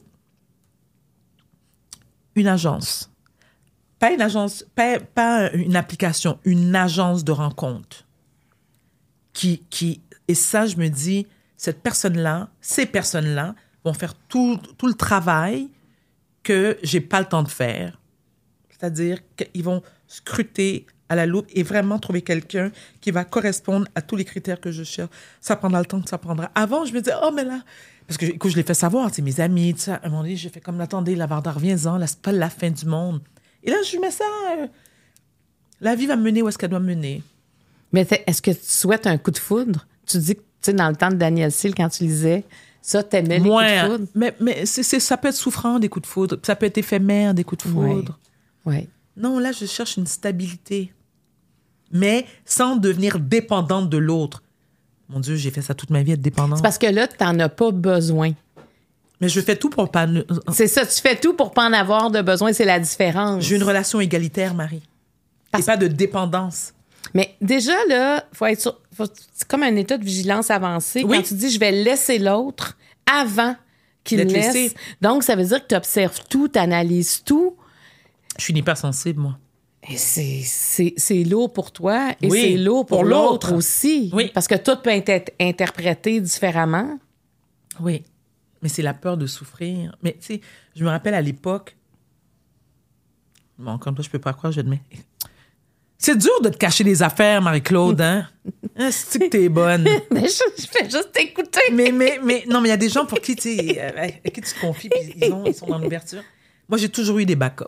une agence. Pas une agence, pas, pas une application, une agence de rencontre. Qui, qui, et ça, je me dis, cette personne-là, ces personnes-là vont faire tout, tout le travail que j'ai pas le temps de faire. C'est-à-dire qu'ils vont scruter à la loupe et vraiment trouver quelqu'un qui va correspondre à tous les critères que je cherche. Ça prendra le temps que ça prendra. Avant, je me disais, oh, mais là... Parce que, écoute, je l'ai fait savoir, tu sais, mes amis, tout ça. À un moment donné, j'ai fait comme, attendez, la Varda, reviens-en, là, c'est pas la fin du monde. Et là, je mets ça... Euh, la vie va me mener où est-ce qu'elle doit me mener. Mais est-ce que tu souhaites un coup de foudre? Tu dis que, tu sais, dans le temps de Daniel Seal, quand tu lisais... Ça, t'aimais les Moins, coups de foudre? Mais, mais c'est, c'est, ça peut être souffrant, des coups de foudre. Ça peut être éphémère, des coups de foudre. Oui. Ouais. Non, là, je cherche une stabilité. Mais sans devenir dépendante de l'autre. Mon Dieu, j'ai fait ça toute ma vie, être dépendante. C'est parce que là, t'en as pas besoin. Mais je fais tout pour pas... C'est ça, tu fais tout pour pas en avoir de besoin, c'est la différence. J'ai une relation égalitaire, Marie. Parce... Et pas de dépendance. Mais déjà, là, faut être sur... faut... c'est comme un état de vigilance avancé. Oui. Quand tu dis « je vais laisser l'autre » avant qu'il me laisse. Laissé. Donc, ça veut dire que tu observes tout, tu analyses tout. Je suis une hypersensible, moi. Et c'est, c'est, c'est lourd pour toi et oui, c'est lourd pour, pour l'autre. l'autre aussi. Oui. Parce que tout peut être interprété différemment. Oui. Mais c'est la peur de souffrir. Mais tu sais, je me rappelle à l'époque... Bon, comme toi, je peux pas croire, je admets. C'est dur de te cacher les affaires, Marie-Claude, hein? C'est que t'es bonne. Mais je, je fais juste t'écouter. Mais, mais, mais, non, mais il y a des gens pour qui, tu sais, avec qui tu te confies, puis ils, ont, ils sont dans l'ouverture. Moi, j'ai toujours eu des backups.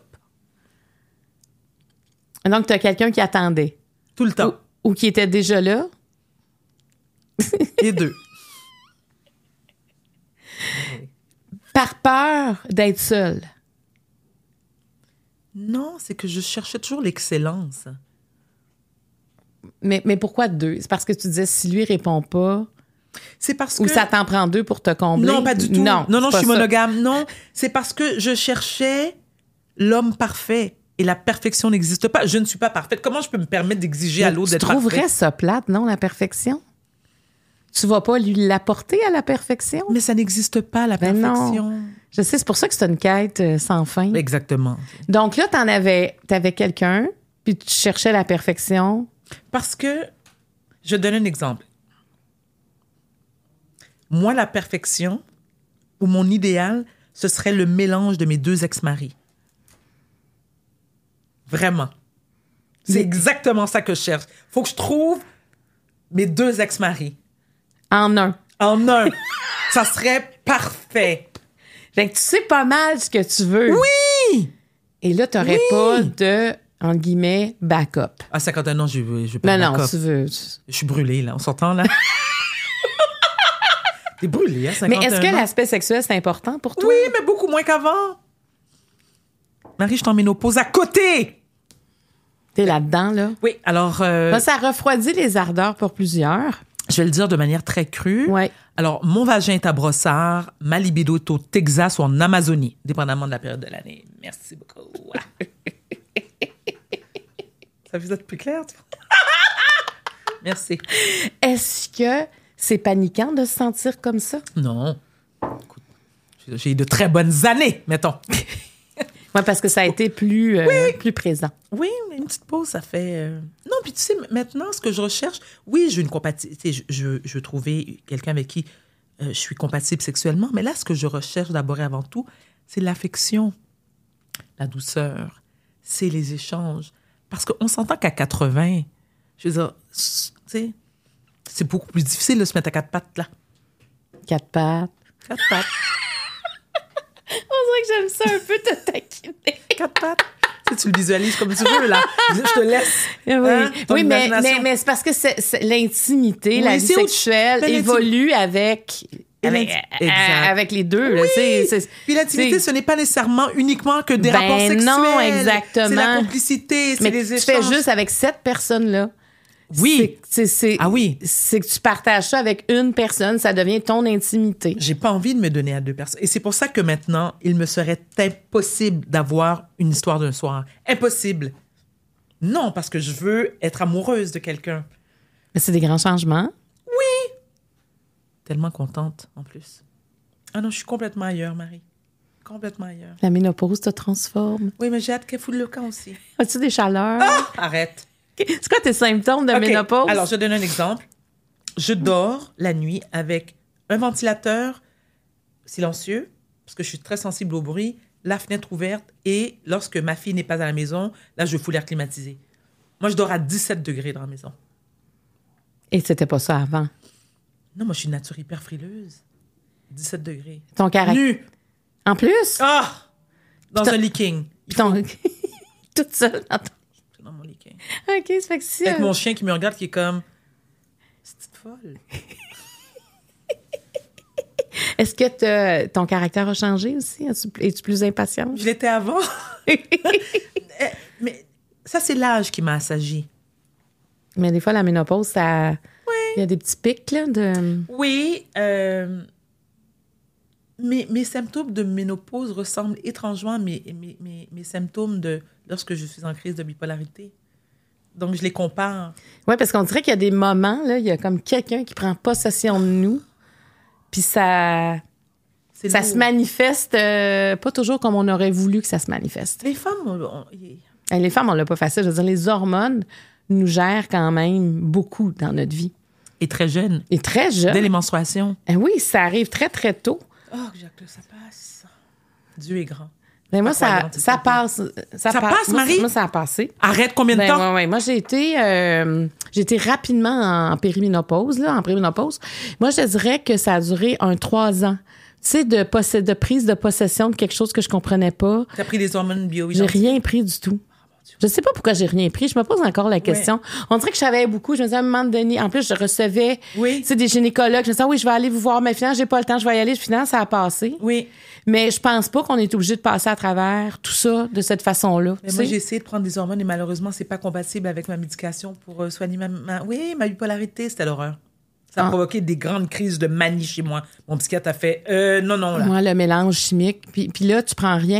Donc, tu as quelqu'un qui attendait. Tout le temps. Ou, ou qui était déjà là. Les deux. Par peur d'être seule. Non, c'est que je cherchais toujours l'excellence. Mais, mais pourquoi deux? C'est parce que tu disais, si lui répond pas... C'est parce ou que... ça t'en prend deux pour te combler? Non, pas du tout. Non, non, non je suis ça. monogame. Non, c'est parce que je cherchais l'homme parfait. Et la perfection n'existe pas. Je ne suis pas parfaite. Comment je peux me permettre d'exiger à l'autre d'être parfait? Tu trouverais ça plate, non, la perfection? Tu vas pas lui l'apporter à la perfection? Mais ça n'existe pas, la ben perfection. Non. Je sais, c'est pour ça que c'est une quête sans fin. Exactement. Donc là, t'en avais, t'avais quelqu'un, puis tu cherchais la perfection. Parce que, je donne un exemple. Moi, la perfection, ou mon idéal, ce serait le mélange de mes deux ex-maris. Vraiment. C'est Mais... exactement ça que je cherche. Faut que je trouve mes deux ex-maris. En un. En un. Ça serait parfait. Fait que tu sais pas mal ce que tu veux. Oui! Et là, t'aurais oui. pas de, entre guillemets, backup. À cinquante et un ans, je veux, je veux pas non, de backup. Non, tu veux. Je suis brûlée, là. On s'entend, là? T'es brûlée, hein, cinquante et un ans. Mais est-ce que l'aspect sexuel, c'est important pour toi? Oui, mais beaucoup moins qu'avant. Marie, je suis en ménopause à côté. T'es là-dedans, là? Oui, alors... Euh... Ben, ça refroidit les ardeurs pour plusieurs. Je vais le dire de manière très crue. Ouais. Alors, mon vagin est à Brossard, ma libido est au Texas ou en Amazonie, dépendamment de la période de l'année. Merci beaucoup. Ça vous êtes plus clair? Merci. Est-ce que c'est paniquant de se sentir comme ça? Non. Écoute, j'ai eu de très bonnes années, mettons. Oui, parce que ça a été plus, euh, oui. plus présent. Oui, mais une petite pause, ça fait... Euh... Non, puis tu sais, maintenant, ce que je recherche... Oui, j'ai une compatibilité. Je, je, je veux trouver quelqu'un avec qui euh, je suis compatible sexuellement, mais là, ce que je recherche d'abord et avant tout, c'est l'affection, la douceur, c'est les échanges. Parce qu'on s'entend qu'à quatre-vingts, je veux dire, tu sais, c'est beaucoup plus difficile de se mettre à quatre pattes, là. Quatre pattes. Quatre pattes. On dirait que j'aime ça un peu te taquiner. Quatre pattes. Tu, sais, tu le visualises comme tu veux, là. Je te laisse. Oui, hein, oui mais, mais, mais c'est parce que c'est, c'est l'intimité, oui, la vie sexuelle autre... évolue avec... Avec, avec les deux. Oui. Là, c'est, c'est, Puis l'intimité, ce n'est pas nécessairement uniquement que des ben rapports sexuels. Non, exactement. C'est la complicité, c'est mais les tu échanges. fais juste avec cette personne-là. Oui. C'est, c'est, c'est, Ah oui. C'est que tu partages ça avec une personne, ça devient ton intimité. J'ai pas envie de me donner à deux personnes. Et c'est pour ça que maintenant, il me serait impossible d'avoir une histoire d'un soir. Impossible. Non, parce que je veux être amoureuse de quelqu'un. Mais c'est des grands changements. Oui. Tellement contente, en plus. Ah non, je suis complètement ailleurs, Marie. Complètement ailleurs. La ménopause te transforme. Oui, mais j'ai hâte qu'elle foute le camp aussi. As-tu des chaleurs? Ah! Arrête. C'est quoi tes symptômes de Okay. ménopause? Alors, je donne un exemple. Je dors la nuit avec un ventilateur silencieux, parce que je suis très sensible au bruit, la fenêtre ouverte, et lorsque ma fille n'est pas à la maison, là, je fous l'air climatisé. Moi, je dors à dix-sept degrés dans la maison. Et c'était pas ça avant. Non, moi, je suis une nature hyper frileuse. dix-sept degrés. Ton caractère. Nu. En plus? Ah! Dans Putain. un leaking. Puis ton... Toute seule dans ton... Dans mon leaking. OK, ça fait que si... Avec euh, mon chien qui me regarde, qui est comme... C'est petite folle. Est-ce que t'as- ton caractère a changé aussi? Es-tu, es-tu plus impatiente? Je l'étais avant. Eh, mais ça, c'est l'âge qui m'a assagi. Mais des fois, la ménopause, ça... Il y a des petits pics, là, de... Oui, euh, mes, mes symptômes de ménopause ressemblent étrangement à mes, mes, mes, mes symptômes de lorsque je suis en crise de bipolarité. Donc, je les compare. Oui, parce qu'on dirait qu'il y a des moments, là, il y a comme quelqu'un qui prend possession de nous, puis ça... C'est Ça lourd. se manifeste euh, pas toujours comme on aurait voulu que ça se manifeste. Les femmes, on- on- y- Et les femmes, on l'a pas facile. Je veux dire, les hormones nous gèrent quand même beaucoup dans notre vie. et très jeune, Et très jeune. dès les menstruations. Eh oui, ça arrive très, très tôt. Oh, Jacques, ça passe. Dieu est grand. Mais moi, ça, Incroyable, ça c'est passe. Ça, Ça pa- passe, moi, Marie? Moi, ça a passé. Arrête, combien de Ben, temps? ouais, ouais. Moi, j'ai été, euh, j'ai été rapidement en, en périménopause, là, en périménopause. Moi, je dirais que ça a duré un trois ans. Tu sais, de, possé- de prise de possession de quelque chose que je comprenais pas. T'as pris des hormones J'ai bio-identiques? rien pris du tout. Je sais pas pourquoi j'ai rien pris. Je me pose encore la question. On dirait que je savais beaucoup. Je me disais, à un moment donné, en plus, je recevais Oui. tu sais, des gynécologues. Je me disais, ah oui, je vais aller vous voir. Mais finalement, j'ai pas le temps. Je vais y aller. Finalement, ça a passé. Oui. Mais je pense pas qu'on est obligé de passer à travers tout ça de cette façon-là. Mais tu moi, sais. j'ai essayé de prendre des hormones et malheureusement, c'est pas compatible avec ma médication pour euh, soigner ma, ma... Oui, ma bipolarité, c'était l'horreur. Ça a Ah. provoqué des grandes crises de manie chez moi. Mon psychiatre a fait euh, non, non, là. Moi, le mélange chimique. Puis, puis là, tu prends rien?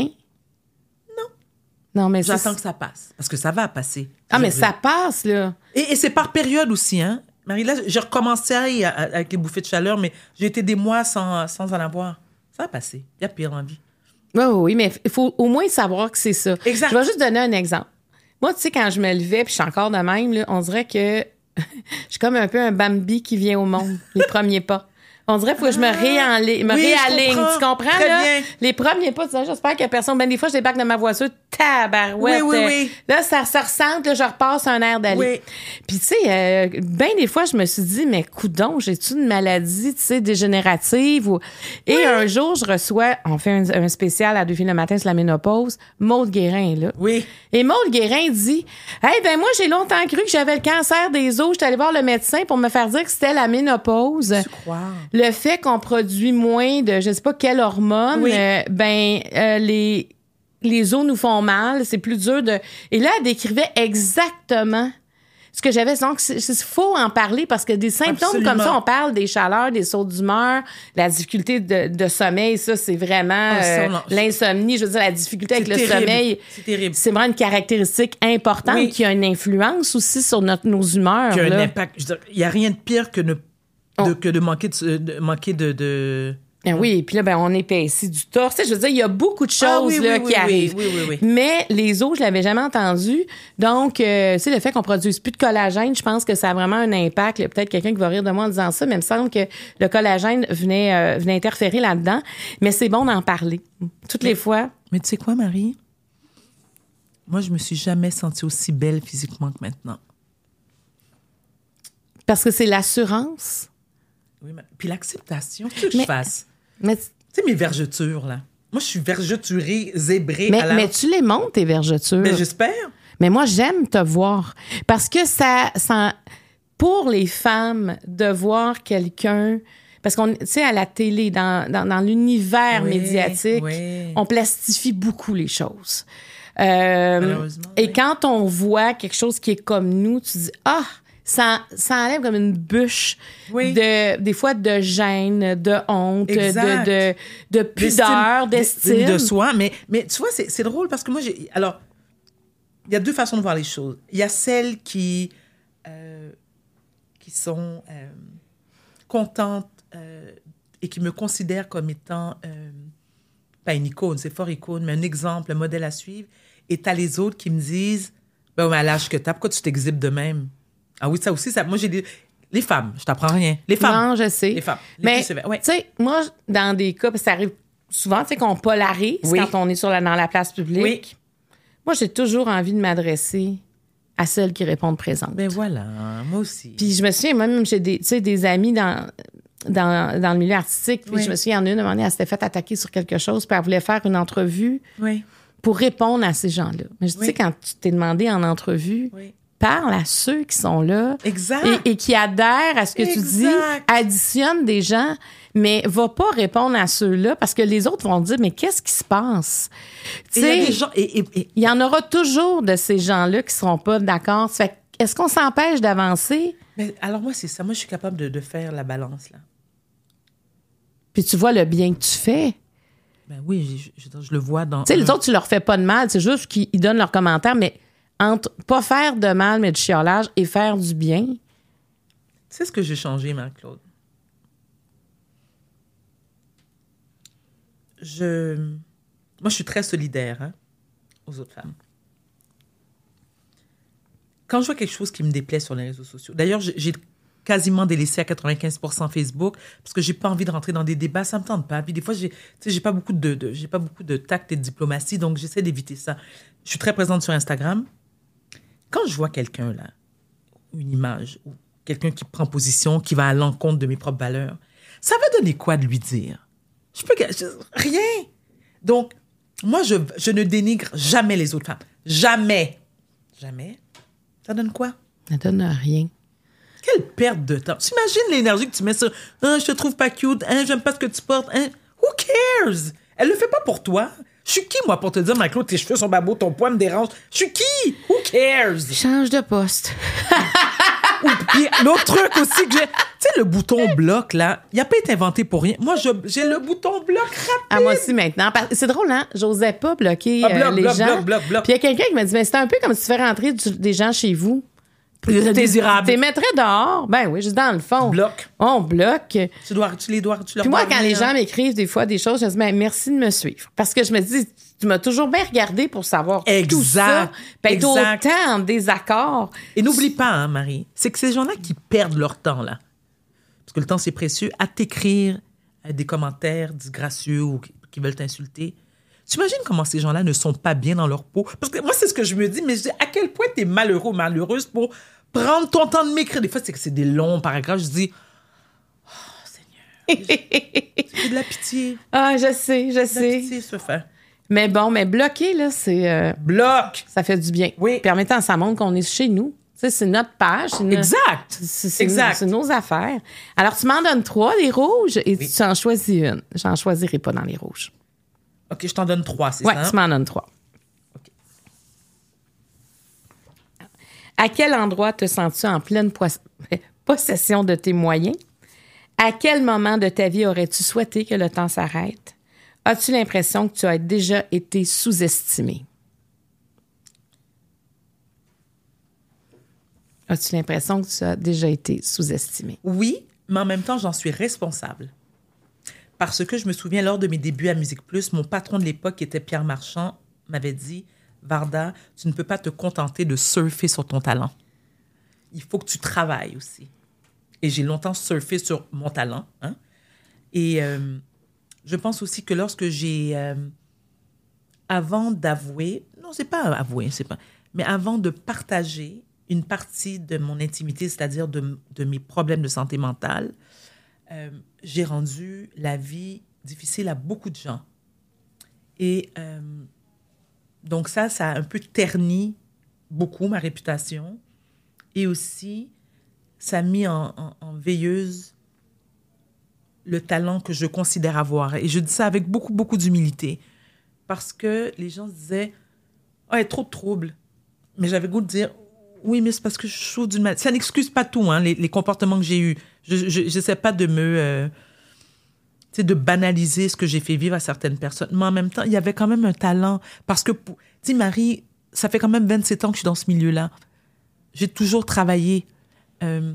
Non. Non, mais J'attends c'est... que ça passe. Parce que ça va passer. Ah, Je mais veux. ça passe, là. Et, et c'est par période aussi, hein. Marie, là, j'ai recommencé à- à- avec les bouffées de chaleur, mais j'ai été des mois sans, sans en avoir. Ça va passer. Il y a pire en vie. Oui, oui, oui, mais il faut au moins savoir que c'est ça. Exact. Je vais juste donner un exemple. Moi, tu sais, quand je me levais, puis je suis encore de même, là, on dirait que je suis comme un peu un Bambi qui vient au monde, les premiers pas. On dirait qu'il faut que je me, réenli- me Oui, je réaligne. comprends. Tu comprends, Très là? bien. Les premiers pas, tu sais, j'espère qu'il y a personne. Ben, des fois, je débarque de ma voiture, tabarouette. Oui, oui, euh, oui. Là, ça se ressent, là, je repasse un air d'aller. Oui. Puis, tu sais, euh, ben des fois, je me suis dit, mais coudonc, j'ai-tu une maladie, tu sais, dégénérative? Ou... Et un jour, je reçois, on fait un, un spécial à Deux filles le matin sur la ménopause, Maude Guérin est là. Oui. Et Maude Guérin dit, hey, ben moi, j'ai longtemps cru que j'avais le cancer des os. J'étais allée voir le médecin pour me faire dire que c'était la ménopause. Tu crois? Le fait qu'on produit moins de, je sais pas quelle hormone, Oui. euh, ben, euh, les, les os nous font mal, c'est plus dur de... Et là, elle décrivait exactement ce que j'avais. Donc, il faut en parler parce que des symptômes Absolument. comme ça, on parle des chaleurs, des sauts d'humeur, la difficulté de, de sommeil, ça, c'est vraiment Ah, ça, euh, non. l'insomnie, je veux dire, la difficulté avec C'est le terrible. sommeil. C'est terrible. C'est vraiment une caractéristique importante Oui. qui a une influence aussi sur notre, nos humeurs. Qui a un là. impact. Je veux dire, il n'y a rien de pire que, ne, de, Oh. que de manquer de... de manquer de, de... Ah oui, puis là, ben, on épaissit du torse. Tu sais, je veux dire, il y a beaucoup de choses Ah oui, là, oui, qui oui, arrivent. oui, oui, oui. Mais les os, je l'avais jamais entendu. Donc, euh, tu sais, le fait qu'on produise plus de collagène, je pense que ça a vraiment un impact. Il y a peut-être quelqu'un qui va rire de moi en disant ça, mais il me semble que le collagène venait, euh, venait interférer là-dedans. Mais c'est bon d'en parler. Toutes les fois. Mais tu sais quoi, Marie? Moi, je me suis jamais sentie aussi belle physiquement que maintenant. Parce que c'est l'assurance. Oui, mais... Puis l'acceptation, qu'est-ce que Mais- je fasse? Mais, Tu sais, mes vergetures, là. Moi, je suis vergeturée, zébrée. mais, à la... mais tu les montes, tes vergetures. Ben, j'espère. Mais moi, j'aime te voir. Parce que ça, ça pour les femmes, de voir quelqu'un... Parce qu'on, tu sais, à la télé, dans, dans, dans l'univers Oui, médiatique, oui. on plastifie beaucoup les choses. Euh, Malheureusement, et oui. quand on voit quelque chose qui est comme nous, tu dis, ah, ça, ça enlève comme une bûche Oui. de, des fois de gêne, de honte, Exact. de, de, de pudeur, d'estime. d'estime. De soi. Mais, mais tu vois, c'est, c'est drôle parce que moi, j'ai... Alors, il y a deux façons de voir les choses. Il y a celles qui, euh, qui sont euh, contentes euh, et qui me considèrent comme étant, euh, pas une icône, c'est fort icône, mais un exemple, un modèle à suivre. Et t'as les autres qui me disent, ben, à l'âge que t'as, pourquoi tu t'exhibes de même? Ah oui, ça aussi, ça, moi, j'ai des... Les femmes, je t'apprends rien. Les femmes. Non, je sais. Les femmes. Les Mais, plus sévères. Ouais. tu sais, moi, dans des cas, parce que ça arrive souvent, tu sais, qu'on polarise Oui. quand on est sur la, dans la place publique. Oui. Moi, j'ai toujours envie de m'adresser à celles qui répondent présentes. Ben voilà, moi aussi. Puis je me souviens, moi-même, j'ai des, tu sais, des amis dans, dans, dans le milieu artistique. Puis Oui. je me souviens, il y en a une, à un moment donné, elle s'était fait attaquer sur quelque chose, puis elle voulait faire une entrevue Oui. pour répondre à ces gens-là. Mais je Oui. sais, quand tu t'es demandé en entrevue, Oui. parle à ceux qui sont là Exact. et, et qui adhèrent à ce que tu dis, Exact. additionne des gens, mais va pas répondre à ceux-là parce que les autres vont dire, mais qu'est-ce qui se passe? Tu Et il y a sais, des gens... Et, et, et- il y en aura toujours de ces gens-là qui seront pas d'accord. Ça fait que, est-ce qu'on s'empêche d'avancer? mais alors moi, c'est ça. Moi, je suis capable de, de faire la balance, là. Puis tu vois le bien que tu fais. Ben oui, je, je, je le vois dans... Tu sais, les un- autres, tu leur fais pas de mal. C'est juste qu'ils ils donnent leurs commentaires, mais entre pas faire de mal, mais du chiolage et faire du bien. Tu sais ce que j'ai changé, Marie-Claude? Je... Moi, je suis très solidaire, hein, aux autres femmes. Quand je vois quelque chose qui me déplaît sur les réseaux sociaux... D'ailleurs, j'ai, j'ai quasiment délaissé à quatre-vingt-quinze pour cent Facebook parce que j'ai pas envie de rentrer dans des débats, ça me tente pas. Puis des fois, j'ai, tu sais, j'ai pas beaucoup de, de- j'ai pas beaucoup de tact et de diplomatie, donc j'essaie d'éviter ça. Je suis très présente sur Instagram. Quand je vois quelqu'un, là, une image, ou quelqu'un qui prend position, qui va à l'encontre de mes propres valeurs, ça va donner quoi de lui dire? Je peux... je- rien. Donc, moi, je, je ne dénigre jamais les autres femmes. Jamais. Jamais. Ça donne quoi? Ça donne rien. Quelle perte de temps. T'imagines l'énergie que tu mets sur « Ah, je te trouve pas cute. Hein, j'aime pas ce que tu portes. Hein. » Who cares? Elle le fait pas pour toi. Je suis qui, moi, pour te dire « Marie-Claude, tes cheveux sont babos, ton poids me dérange. » Je suis qui? Who cares? Change de poste. Ou puis l'autre truc aussi que j'ai... Tu sais, le bouton bloc, là, il n'a pas été inventé pour rien. Moi, je, j'ai le bouton bloc rapide. À moi aussi maintenant. Parce- C'est drôle, hein? J'osais pas bloquer Ah, bloc, euh, les bloc, gens. bloc, bloc, bloc. Puis il y a quelqu'un qui m'a dit, mais c'est un peu comme si tu fais rentrer du- des gens chez vous. Désirable. Tu les mettrais dehors. Ben oui, juste dans le fond. Bloc. On bloque. Tu, dois, tu les dois... Tu leur Puis moi, dois quand les rien. gens m'écrivent des fois des choses, je me dis, ben, merci de me suivre. Parce que je me dis, tu m'as toujours bien regardé pour savoir tout ça. Exact. Puis être Exact. autant en désaccord. Et n'oublie pas, hein, Marie, c'est que ces gens-là qui perdent leur temps, là, parce que le temps, c'est précieux, à t'écrire euh, des commentaires disgracieux ou qui, qui veulent t'insulter. Tu imagines comment ces gens-là ne sont pas bien dans leur peau? Parce que moi, c'est ce que je me dis, mais je dis, à quel point t'es malheureux ou malheureuse pour prendre ton temps de m'écrire. Des fois, c'est que c'est des longs paragraphes. Je dis, oh, Seigneur, j'ai de la pitié. Ah, je sais, je De la sais. pitié, se fait. Mais bon, mais bloquer, là, c'est... euh, Bloc! ça fait du bien. Oui. Puis en même temps, ça montre qu'on est chez nous. Tu sais, c'est notre page. C'est notre- Exact! C'est, c'est- Exact. c'est nos affaires. Alors, tu m'en donnes trois, les rouges, et tu en choisis une. J'en choisirai pas dans les rouges. OK, je t'en donne trois, c'est Ouais, ça? hein? tu m'en donnes trois. OK. À quel endroit te sens-tu en pleine pois- possession de tes moyens? À quel moment de ta vie aurais-tu souhaité que le temps s'arrête? As-tu l'impression que tu as déjà été sous-estimé? As-tu l'impression que tu as déjà été sous-estimé? Oui, mais en même temps, j'en suis responsable. Parce que je me souviens, lors de mes débuts à Musique Plus, mon patron de l'époque, qui était Pierre Marchand, m'avait dit, « Varda, tu ne peux pas te contenter de surfer sur ton talent. Il faut que tu travailles aussi. » Et j'ai longtemps surfé sur mon talent. Hein? Et euh, je pense aussi que lorsque j'ai... euh, avant d'avouer... Non, c'est pas avouer, c'est pas... Mais avant de partager une partie de mon intimité, c'est-à-dire de, de mes problèmes de santé mentale, euh, j'ai rendu la vie difficile à beaucoup de gens. Et euh, donc ça, ça a un peu terni beaucoup ma réputation. Et aussi, ça a mis en, en, en veilleuse le talent que je considère avoir. Et je dis ça avec beaucoup, beaucoup d'humilité. Parce que les gens se disaient « Ah, il y a trop de troubles. » Mais j'avais le goût de dire « Oui, mais c'est parce que je souffre d'une maladie. Ça n'excuse pas tout, hein, les, les comportements que j'ai eus. Je n'essaie pas de me... Euh, tu sais, de banaliser ce que j'ai fait vivre à certaines personnes. Mais en même temps, il y avait quand même un talent. Parce que, tu sais, Marie, ça fait quand même vingt-sept ans que je suis dans ce milieu-là. J'ai toujours travaillé. Euh,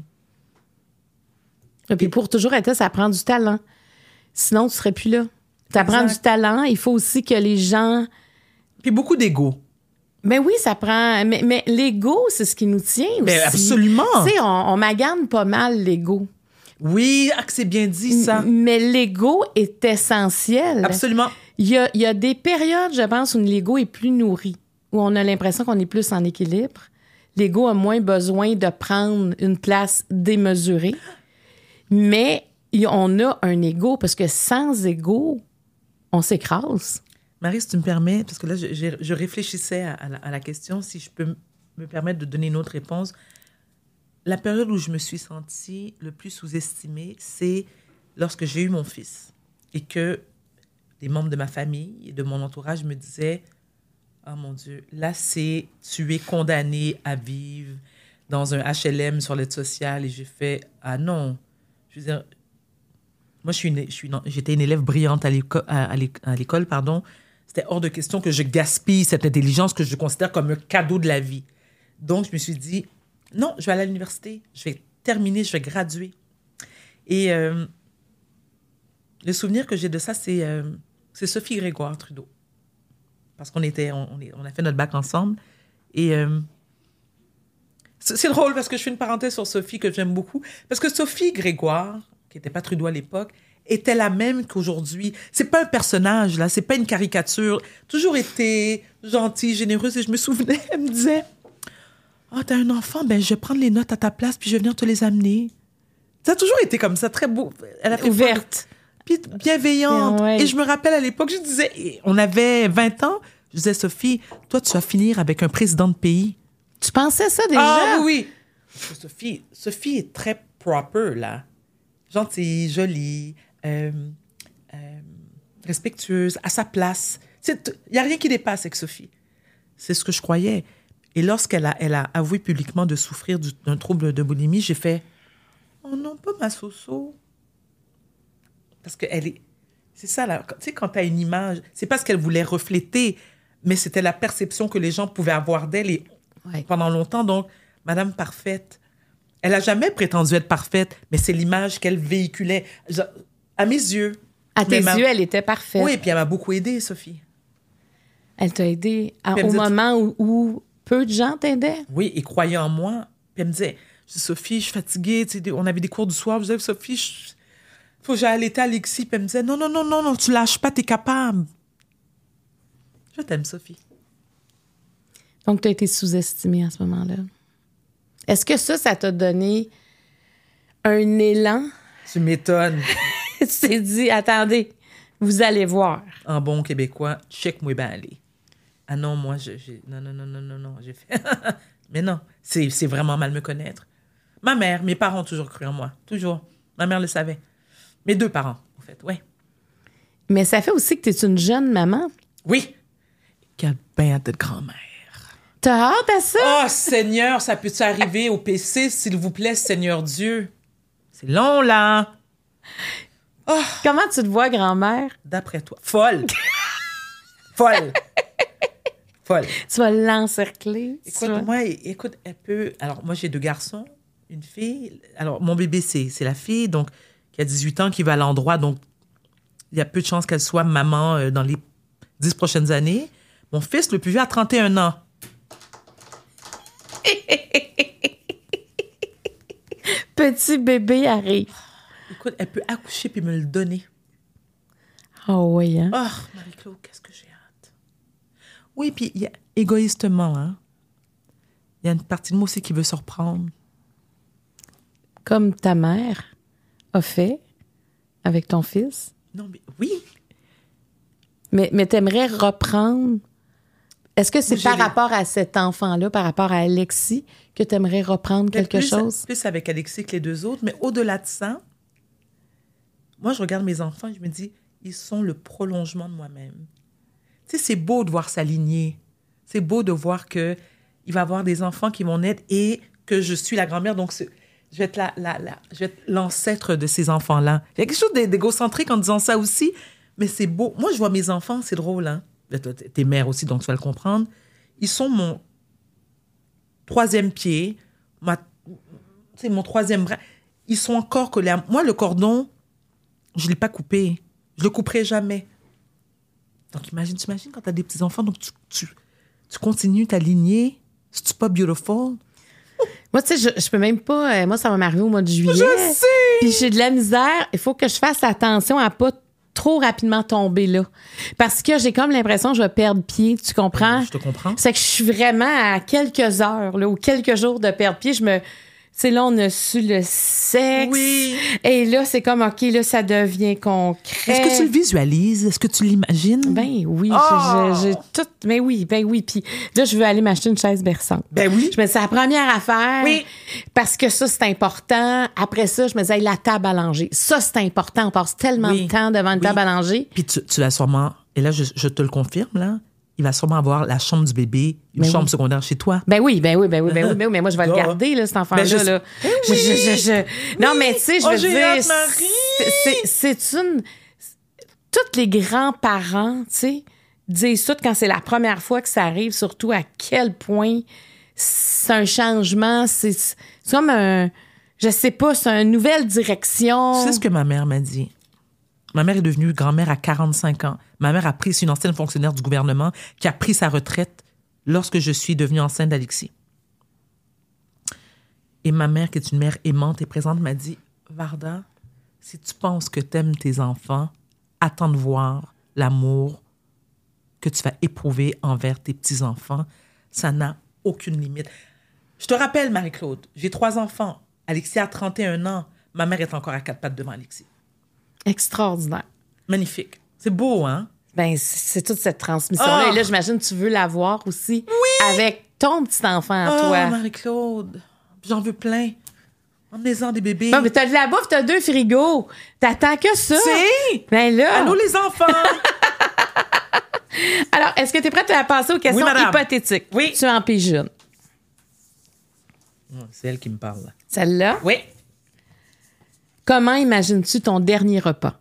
Et puis pour toujours être là, ça prend du talent. Sinon, tu serais plus là. Ça prend du talent. Il faut aussi que les gens... Puis beaucoup d'ego. Mais oui, ça prend... Mais, mais l'ego, c'est ce qui nous tient aussi. Mais absolument. Tu sais, on, on magane pas mal l'ego. Oui, ah, que c'est bien dit, ça. Mais l'ego est essentiel. Absolument. Il y a, il y a des périodes, je pense, où l'ego est plus nourri, où on a l'impression qu'on est plus en équilibre. L'ego a moins besoin de prendre une place démesurée. Mais on a un ego, parce que sans ego, on s'écrase. Marie, si tu me permets, parce que là, je, je, je réfléchissais à, à, la, à la question, si je peux m- me permettre de donner une autre réponse. La période où je me suis sentie le plus sous-estimée, c'est lorsque j'ai eu mon fils et que les membres de ma famille et de mon entourage me disaient « Oh mon Dieu, là, c'est tu es condamné à vivre dans un H L M sur l'aide sociale. » Et j'ai fait « Ah non. » Je veux dire, moi, je suis une, je suis une, j'étais une élève brillante à l'école, à, à l'école, pardon. C'était hors de question que je gaspille cette intelligence que je considère comme un cadeau de la vie. Donc, je me suis dit, non, je vais aller à l'université, je vais terminer, je vais graduer. Et euh, le souvenir que j'ai de ça, c'est, euh, c'est Sophie Grégoire Trudeau. Parce qu'on était, on, on, est, on a fait notre bac ensemble. Et euh, c'est, c'est drôle parce que je fais une parenthèse sur Sophie que j'aime beaucoup. Parce que Sophie Grégoire, qui n'était pas Trudeau à l'époque, était la même qu'aujourd'hui. C'est pas un personnage, là. C'est pas une caricature. Toujours été gentille, généreuse. Et je me souvenais, elle me disait, « Ah, oh, t'as un enfant, ben je vais prendre les notes à ta place puis je vais venir te les amener. » Ça a toujours été comme ça, très beau. Elle a fait ouverte. Puis bienveillante. Ouais. Et je me rappelle à l'époque, je disais, on avait vingt ans, je disais, Sophie, toi, tu vas finir avec un président de pays. Tu pensais ça déjà? Ah oui, oui. Sophie, Sophie est très proper, là. Gentille, jolie, euh, euh, respectueuse, à sa place. Il n'y a rien qui dépasse avec Sophie. C'est ce que je croyais. Et lorsqu'elle a, elle a avoué publiquement de souffrir du, d'un trouble de boulimie, j'ai fait « Oh non, pas ma Soso. » Parce que elle est... C'est ça, là. Tu sais, quand tu as une image, c'est pas ce qu'elle voulait refléter, mais c'était la perception que les gens pouvaient avoir d'elle et, ouais. pendant longtemps. Donc, Madame Parfaite, elle n'a jamais prétendu être parfaite, mais c'est l'image qu'elle véhiculait. À mes yeux. À tes yeux, elle était parfaite. Oui, puis elle m'a beaucoup aidée, Sophie. Elle t'a aidée à, au moment où, où peu de gens t'aidaient? Oui, et croyaient en moi. Puis elle me disait, je dis, Sophie, je suis fatiguée. Tu sais, on avait des cours du soir. Je disais, Sophie, il faut que j'aille allaiter Alexis. Puis elle me disait, non, non, non, non, non, tu lâches pas, t'es capable. Je t'aime, Sophie. Donc, tu as été sous-estimée à ce moment-là. Est-ce que ça, ça t'a donné un élan? Tu m'étonnes. Tu t'es dit, attendez, vous allez voir. En bon québécois, check-moi bien aller. Ah non, moi, je, j'ai... Non, non, non, non, non, non. J'ai fait... Mais non, c'est, c'est vraiment mal me connaître. Ma mère, mes parents ont toujours cru en moi. Toujours. Ma mère le savait. Mes deux parents, en fait, oui. Mais ça fait aussi que tu es une jeune maman. Oui. Quelle bien de grand-mère. T'as hâte à ça? Oh, Seigneur, ça peut-tu arriver au P C, s'il vous plaît, Seigneur Dieu? C'est long, là. Oh. Comment tu te vois, grand-mère? D'après toi. Folle. Folle. Folle. Tu vas l'encercler. Écoute, moi, écoute, elle peut... Alors, moi, j'ai deux garçons, une fille. Alors, mon bébé, c'est, c'est la fille, donc, qui a dix-huit ans, qui va à l'endroit. Donc, il y a peu de chances qu'elle soit maman euh, dans les dix prochaines années. Mon fils, le plus vieux, a trente et un ans. Petit bébé arrive. Écoute, elle peut accoucher puis me le donner. Oh oui, hein? Oh, Marie-Claude, qu'est-ce que j'ai hâte. Oui, puis y a, égoïstement, hein, il y a une partie de moi aussi qui veut se reprendre. Comme ta mère a fait avec ton fils? Non, mais oui. Mais, mais t'aimerais reprendre... Est-ce que c'est par les... rapport à cet enfant-là, par rapport à Alexis, que tu aimerais reprendre mais quelque plus, chose? Plus avec Alexis que les deux autres, mais au-delà de ça, moi, je regarde mes enfants et je me dis, ils sont le prolongement de moi-même. Tu sais, c'est beau de voir s'aligner. C'est beau de voir qu'ils il va y avoir des enfants qui vont naître et que je suis la grand-mère. Donc, c'est, je vais être la, la, la, je vais être l'ancêtre de ces enfants-là. Il y a quelque chose d'égocentrique en disant ça aussi, mais c'est beau. Moi, je vois mes enfants, c'est drôle, hein. T'es mère aussi, donc tu vas le comprendre. Ils sont mon troisième pied, ma, mon troisième bras. Ils sont encore collés à moi. Le cordon, je ne l'ai pas coupé. Je le couperai jamais. Donc, imagine, tu imagines quand tu as des petits-enfants, donc tu, tu, tu continues ta lignée. C'est-tu pas beautiful? Moi, tu sais, je, je peux même pas... Euh, moi, ça va m'arriver au mois de juillet. Je sais! Puis j'ai de la misère. Il faut que je fasse attention à pas trop rapidement tomber là. Parce que j'ai comme l'impression que je vais perdre pied. Tu comprends? Je te comprends. C'est que je suis vraiment à quelques heures là, ou quelques jours de perdre pied. Je me... C'est là, on a su le sexe. Oui. Et là, c'est comme, OK, là, ça devient concret. Est-ce que tu le visualises? Est-ce que tu l'imagines? Ben oui. Oh! J'ai, j'ai tout... Ben oui, ben oui. Puis là, je veux aller m'acheter une chaise berçante. Ben oui. Je me dis, c'est la première affaire. Oui. Parce que ça, c'est important. Après ça, je me disais, hey, la table à langer. Ça, c'est important. On passe tellement Oui. de temps devant une Oui. table à langer. Puis tu, tu vas sûrement... Et là, je, je te le confirme, là. Il va sûrement avoir la chambre du bébé, une Ben chambre oui. secondaire chez toi. Ben oui, ben oui, ben oui, ben oui, ben oui, mais moi, je vais le Ah. garder, là, cet enfant-là. Ben je- là. Ben Je- oui. je- je- je- Non, mais tu sais, je Oh, veux j'ai dire, hâte, Marie! c'est- c'est c'est une... Tous les grands-parents, tu sais, disent ça quand c'est la première fois que ça arrive, surtout à quel point c'est un changement, c'est c'est comme un... Je sais pas, c'est une nouvelle direction. Tu sais ce que ma mère m'a dit? Ma mère est devenue grand-mère à quarante-cinq ans. Ma mère a pris, c'est une ancienne fonctionnaire du gouvernement qui a pris sa retraite lorsque je suis devenue enceinte d'Alexis. Et ma mère, qui est une mère aimante et présente, m'a dit, Varda, si tu penses que t'aimes tes enfants, attends de voir l'amour que tu vas éprouver envers tes petits-enfants. Ça n'a aucune limite. Je te rappelle, Marie-Claude, j'ai trois enfants. Alexis a trente et un ans. Ma mère est encore à quatre pattes devant Alexis. Extraordinaire. Magnifique. C'est beau, hein? Ben, c'est c'est toute cette transmission-là. Oh! Et là, j'imagine que tu veux l'avoir aussi avec ton petit enfant à Oh, toi. Marie-Claude, j'en veux plein. Emmenez-en des bébés. Bon, mais t'as de la bouffe, t'as deux frigos. T'attends que ça. C'est... Ben là. Allô, les enfants? Alors, est-ce que t'es prête à passer aux questions madame. hypothétiques? Oui. Tu en pigeonnes. C'est elle qui me parle. Celle-là. Oui. Comment imagines-tu ton dernier repas?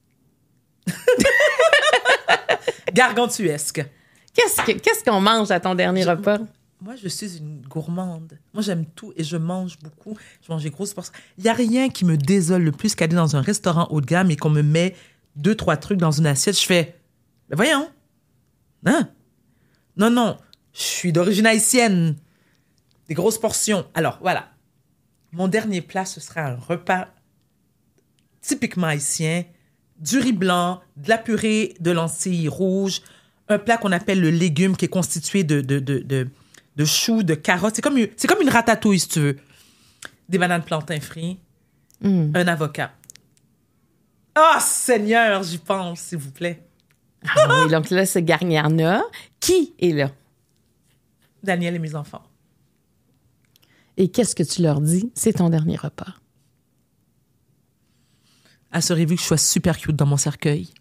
Gargantuesque. Qu'est-ce, que, qu'est-ce qu'on mange à ton dernier repas? Moi, je suis une gourmande. Moi, j'aime tout et je mange beaucoup. Je mange des grosses portions. Il n'y a rien qui me désole le plus qu'aller dans un restaurant haut de gamme et qu'on me met deux, trois trucs dans une assiette. Je fais, ben voyons. Hein? Non, non. Je suis d'origine haïtienne. Des grosses portions. Alors, voilà. Mon dernier plat, ce sera un repas typiquement haïtien. Du riz blanc, de la purée de lentilles rouges, un plat qu'on appelle le légume qui est constitué de, de, de, de, de choux, de carottes. C'est comme, une- c'est comme une ratatouille, si tu veux. Des bananes plantains frites, Mm. un avocat. Ah, Seigneur, j'y pense, s'il vous plaît. Ah oui, donc là, c'est Garniana. Qui est là? Daniel et mes enfants. Et qu'est-ce que tu leur dis? C'est ton dernier repas. Assurez-vous que je sois super cute dans mon cercueil.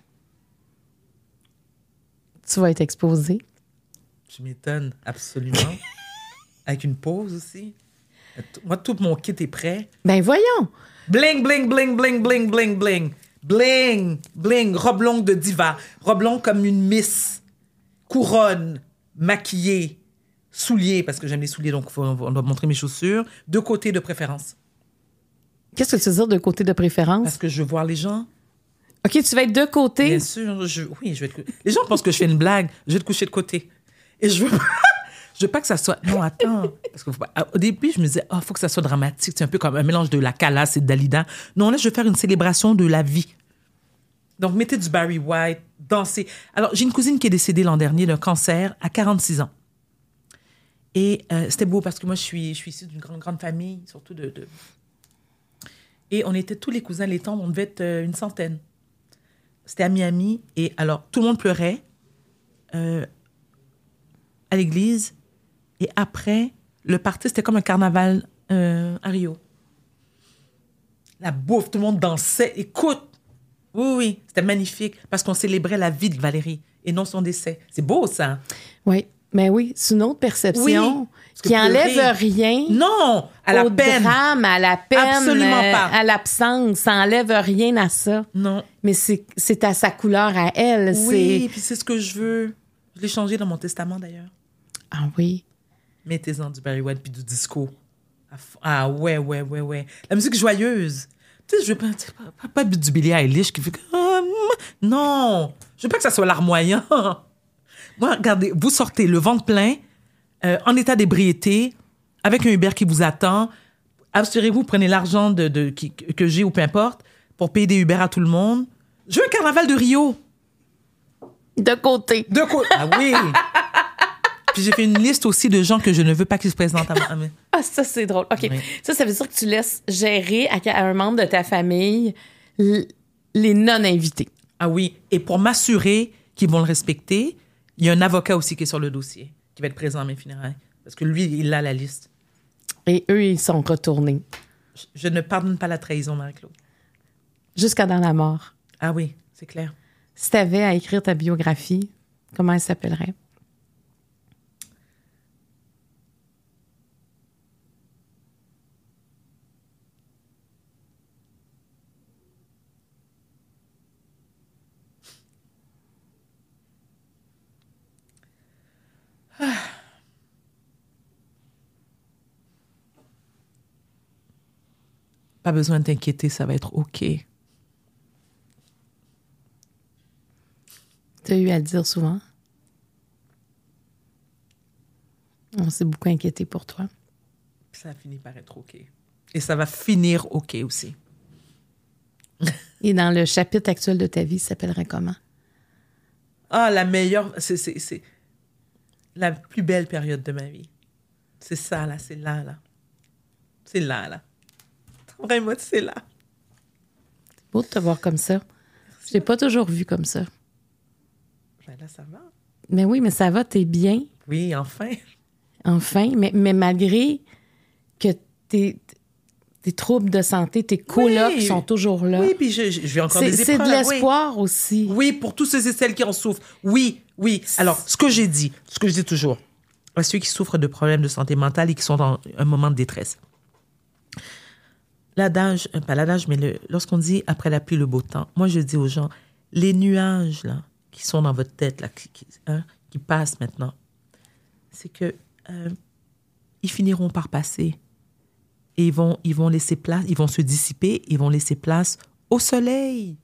Tu vas être exposé. Je m'étonne, absolument. Avec une pause aussi. Moi, tout mon kit est prêt. Ben voyons. Bling, bling, bling, bling, bling, bling, bling. Bling, bling. Robe longue de diva. Robe longue comme une miss. Couronne. Maquillée. Souliers, parce que j'aime les souliers, donc faut, on doit montrer mes chaussures. De côté de préférence. Qu'est-ce que tu veux dire de côté de préférence? Parce que je veux voir les gens. OK, tu vas être de côté. Bien sûr, je, oui, je vais être... Les gens pensent que je fais une blague. Je vais te coucher de côté. Et je veux... je veux pas que ça soit... Non, attends. Parce que faut pas... Au début, je me disais, il oh, faut que ça soit dramatique. C'est un peu comme un mélange de la Calas et de Dalida. Non, là, je vais faire une célébration de la vie. Donc, mettez du Barry White, dansez. Alors, j'ai une cousine qui est décédée l'an dernier d'un cancer à quarante-six ans. Et euh, c'était beau parce que moi, je suis, je suis issue d'une grande, grande famille, surtout de, de... Et on était tous les cousins, les tantes, on devait être euh, une centaine. C'était à Miami. Et alors, tout le monde pleurait euh, à l'église. Et après, le party, c'était comme un carnaval euh, à Rio. La bouffe, tout le monde dansait. Écoute! Oui, oui, c'était magnifique parce qu'on célébrait la vie de Valérie et non son décès. C'est beau, ça. Oui. Mais oui, c'est une autre perception Oui, qui pleurer... enlève rien. Non, à la au peine. drame, à la peine, Absolument euh, pas. à l'absence. Ça enlève rien à ça. Non. Mais c'est, c'est à sa couleur à elle. Oui, c'est... puis c'est ce que je veux. Je l'ai changé dans mon testament, d'ailleurs. Ah oui. Mettez-en du Barry White puis du disco. Ah ouais, ouais, ouais, ouais. La musique joyeuse. Tu sais, je veux pas, pas, pas du Billie Eilish qui fait que... Non, je veux pas que ça soit larmoyant. Moi, regardez, vous sortez le ventre plein, euh, en état d'ébriété, avec un Uber qui vous attend. Assurez-vous, prenez l'argent de, de, qui, que j'ai ou peu importe pour payer des Uber à tout le monde. Je veux un carnaval de Rio. De côté. De côté. Ah oui. Puis j'ai fait une liste aussi de gens que je ne veux pas qu'ils se présentent à moi. Ah, ça, c'est drôle. OK. Oui. Ça, ça veut dire que tu laisses gérer à, à un membre de ta famille l- les non-invités. Ah oui. Et pour m'assurer qu'ils vont le respecter, il y a un avocat aussi qui est sur le dossier, qui va être présent à mes funérailles. Parce que lui, il a la liste. Et eux, ils sont retournés. Je, je ne pardonne pas la trahison, Marie-Claude. Jusqu'à dans la mort. Ah oui, c'est clair. Si tu avais à écrire ta biographie, comment elle s'appellerait? Ah. Pas besoin de t'inquiéter, ça va être OK. Tu as eu à le dire souvent. On s'est beaucoup inquiété pour toi. Ça a fini par être OK. Et ça va finir OK aussi. Et dans le chapitre actuel de ta vie, ça s'appellerait comment? Ah, la meilleure... C'est, c'est, c'est la plus belle période de ma vie. C'est ça, là. C'est là, là. C'est là, là. Vraiment, c'est là. C'est beau de te voir comme ça. Je t'ai pas toujours vu comme ça. Ben là, ça va. Mais oui, mais ça va, t'es bien. Oui, enfin. Enfin, mais, mais malgré que tes, tes troubles de santé, tes colocs Oui. sont toujours là. Oui, puis je, je, je vais encore c'est, des c'est épreuves. de l'espoir oui. aussi. Oui, pour tous ceux et celles qui en souffrent. Oui, oui. Alors, ce que j'ai dit, ce que je dis toujours, à ceux qui souffrent de problèmes de santé mentale et qui sont dans un moment de détresse. L'adage, euh, pas l'adage, mais le, lorsqu'on dit après la pluie, le beau temps, moi, je dis aux gens, les nuages, là, qui sont dans votre tête, là, qui, qui, hein, qui passent maintenant, c'est que euh, ils finiront par passer. Et ils vont, ils vont laisser place, ils vont se dissiper, ils vont laisser place au soleil.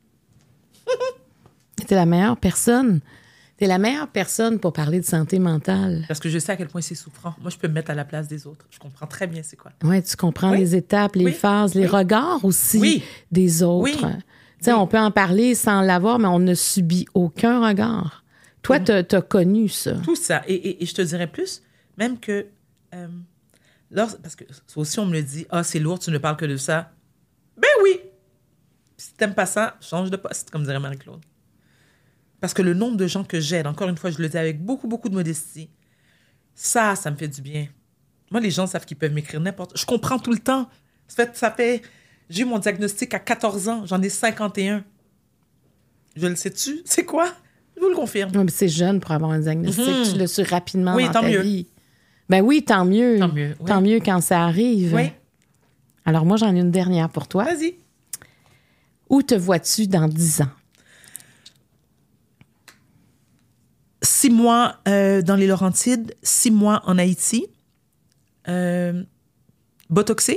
T'es la meilleure personne. T'es la meilleure personne pour parler de santé mentale. Parce que je sais à quel point c'est souffrant. Moi, je peux me mettre à la place des autres. Je comprends très bien c'est quoi. Oui, tu comprends Oui. les étapes, les Oui. phases, les Oui. regards aussi Oui. des autres. Oui. Tu sais, Oui. on peut en parler sans l'avoir, mais on ne subit aucun regard. Toi, Oui. t'as, t'as connu ça. Tout ça. Et, et, et je te dirais plus, même que... Euh, lors, parce que ça aussi, on me le dit, « Ah, c'est lourd, tu ne parles que de ça. » Ben oui! Si t'aimes pas ça, change de poste, comme dirait Marie-Claude. Parce que le nombre de gens que j'aide, encore une fois, je le dis avec beaucoup, beaucoup de modestie, ça, ça me fait du bien. Moi, les gens savent qu'ils peuvent m'écrire n'importe... Je comprends tout le temps. Ça fait... Ça fait j'ai eu mon diagnostic à quatorze ans. J'en ai cinquante et un. Je le sais-tu? C'est quoi? Je vous le confirme. Ouais, mais c'est jeune pour avoir un diagnostic. Mhm. Tu l'as su rapidement Oui, dans tant ta mieux. vie. Ben oui, tant mieux. Tant mieux, oui. Tant mieux quand ça arrive. Oui. Alors moi, j'en ai une dernière pour toi. Vas-y. Où te vois-tu dans dix ans? Six mois euh, dans les Laurentides, six mois en Haïti, euh, botoxé.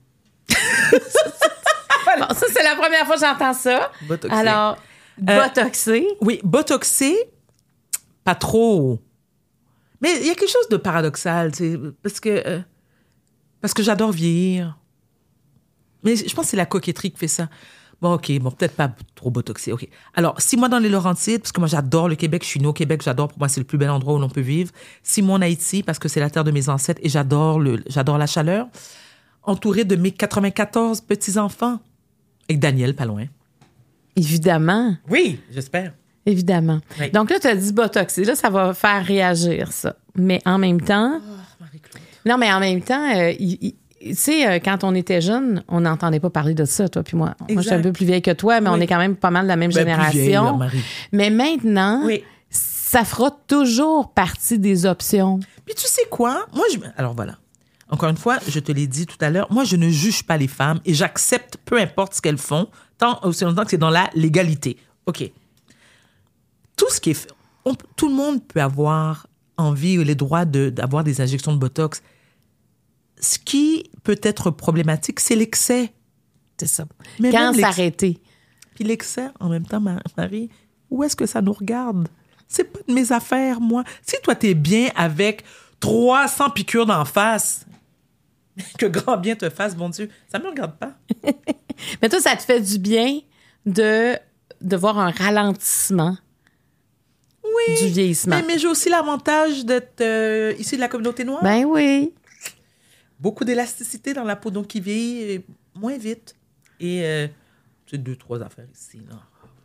Bon, ça, c'est la première fois que j'entends ça. Botoxé. Alors, Euh, botoxé. Oui, botoxé, pas trop. Mais il y a quelque chose de paradoxal, tu sais, parce que, euh, parce que j'adore vieillir. Mais je pense que c'est la coquetterie qui fait ça. Bon, OK, bon, peut-être pas trop botoxé, OK. Alors, six mois dans les Laurentides, parce que moi, j'adore le Québec. Je suis née au Québec, j'adore. Pour moi, c'est le plus bel endroit où l'on peut vivre. Six mois en Haïti, parce que c'est la terre de mes ancêtres et j'adore, le, j'adore la chaleur. Entourée de mes quatre-vingt-quatorze petits-enfants. Avec Daniel, pas loin. Évidemment. Oui, j'espère. Évidemment. Oui. Donc là, tu as dit botoxé. Là, ça va faire réagir, ça. Mais en même temps... Oh, Marie-Claude. Non, mais en même temps, euh, il- il- tu sais, euh, quand on était jeune, on n'entendait pas parler de ça, toi puis moi. Moi, je suis un peu plus vieille que toi, mais Oui. on est quand même pas mal de la même Ben, plus génération. vieille, là, Marie. Mais maintenant, Oui. ça fera toujours partie des options. Puis tu sais quoi? Moi, je... Alors voilà. Encore une fois, je te l'ai dit tout à l'heure, moi, je ne juge pas les femmes et j'accepte peu importe ce qu'elles font, tant aussi longtemps que c'est dans la légalité. OK. Tout ce qui est fait, on, tout le monde peut avoir envie ou les droits de, d'avoir des injections de Botox. Ce qui peut être problématique, c'est l'excès. C'est ça. Mais Quand l'excès, s'arrêter? Puis l'excès, en même temps, Marie, où est-ce que ça nous regarde? C'est pas de mes affaires, moi. Si toi, t'es bien avec trois cents piqûres d'en face, que grand bien te fasse, bon Dieu, ça me regarde pas. Mais toi, ça te fait du bien de, de voir un ralentissement oui, du vieillissement. Mais, mais j'ai aussi l'avantage d'être euh, ici de la communauté noire. Ben oui. Beaucoup d'élasticité dans la peau, donc qui vieillit moins vite. Et euh, c'est deux, trois affaires ici, là.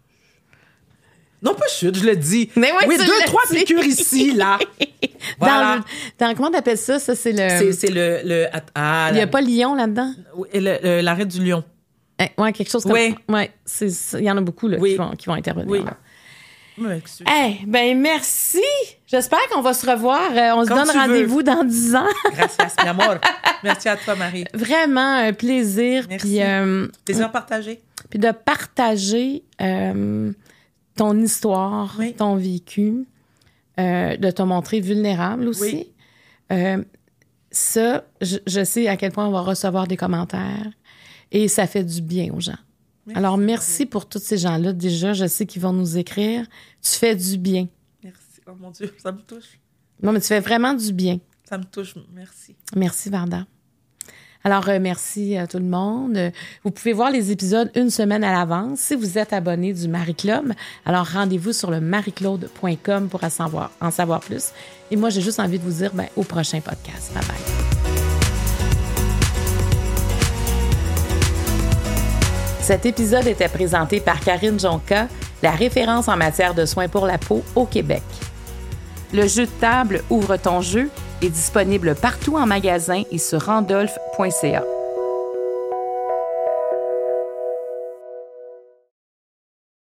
Non, pas chute, je le dis. Mais oui, oui tu deux, le trois dis. piqûres ici, là. Voilà. Dans, le- dans- comment t'appelles ça? Ça, c'est le... C'est, c'est le... le ah, Il n'y a la- pas lion là-dedans? oui, le- le- l'arrêt du lion. Eh, ouais, quelque chose comme Oui. ça. Ouais, c'est, c'est- il y en a beaucoup là, Oui. qui, vont, qui vont intervenir. Oui. Là. Oui, excuse. Hey, ben merci. J'espère qu'on va se revoir. Euh, on se Comme donne tu rendez-vous veux. dans dix ans. Gracias, mi amor. Merci à toi, Marie. Vraiment un plaisir. Merci. Puis, euh, Plaisir partagé. puis de partager euh, ton histoire, Oui. ton vécu, euh, de te montrer vulnérable aussi. Oui. Euh, ça, je, je sais à quel point on va recevoir des commentaires et ça fait du bien aux gens. Merci. Alors, merci pour tous ces gens-là. Déjà, je sais qu'ils vont nous écrire. Tu fais du bien. Merci. Oh mon Dieu, ça me touche. Non, mais tu fais vraiment du bien. Ça me touche. Merci. Merci, Varda. Alors, euh, merci à tout le monde. Euh, Vous pouvez voir les épisodes une semaine à l'avance si vous êtes abonné du Marie Club. Alors, rendez-vous sur le marie claude point com pour en savoir, en savoir plus. Et moi, j'ai juste envie de vous dire ben, au prochain podcast. Bye bye. Cet épisode était présenté par Karine Jonca, la référence en matière de soins pour la peau au Québec. Le jeu de table Ouvre ton jeu est disponible partout en magasin et sur randolph point c a.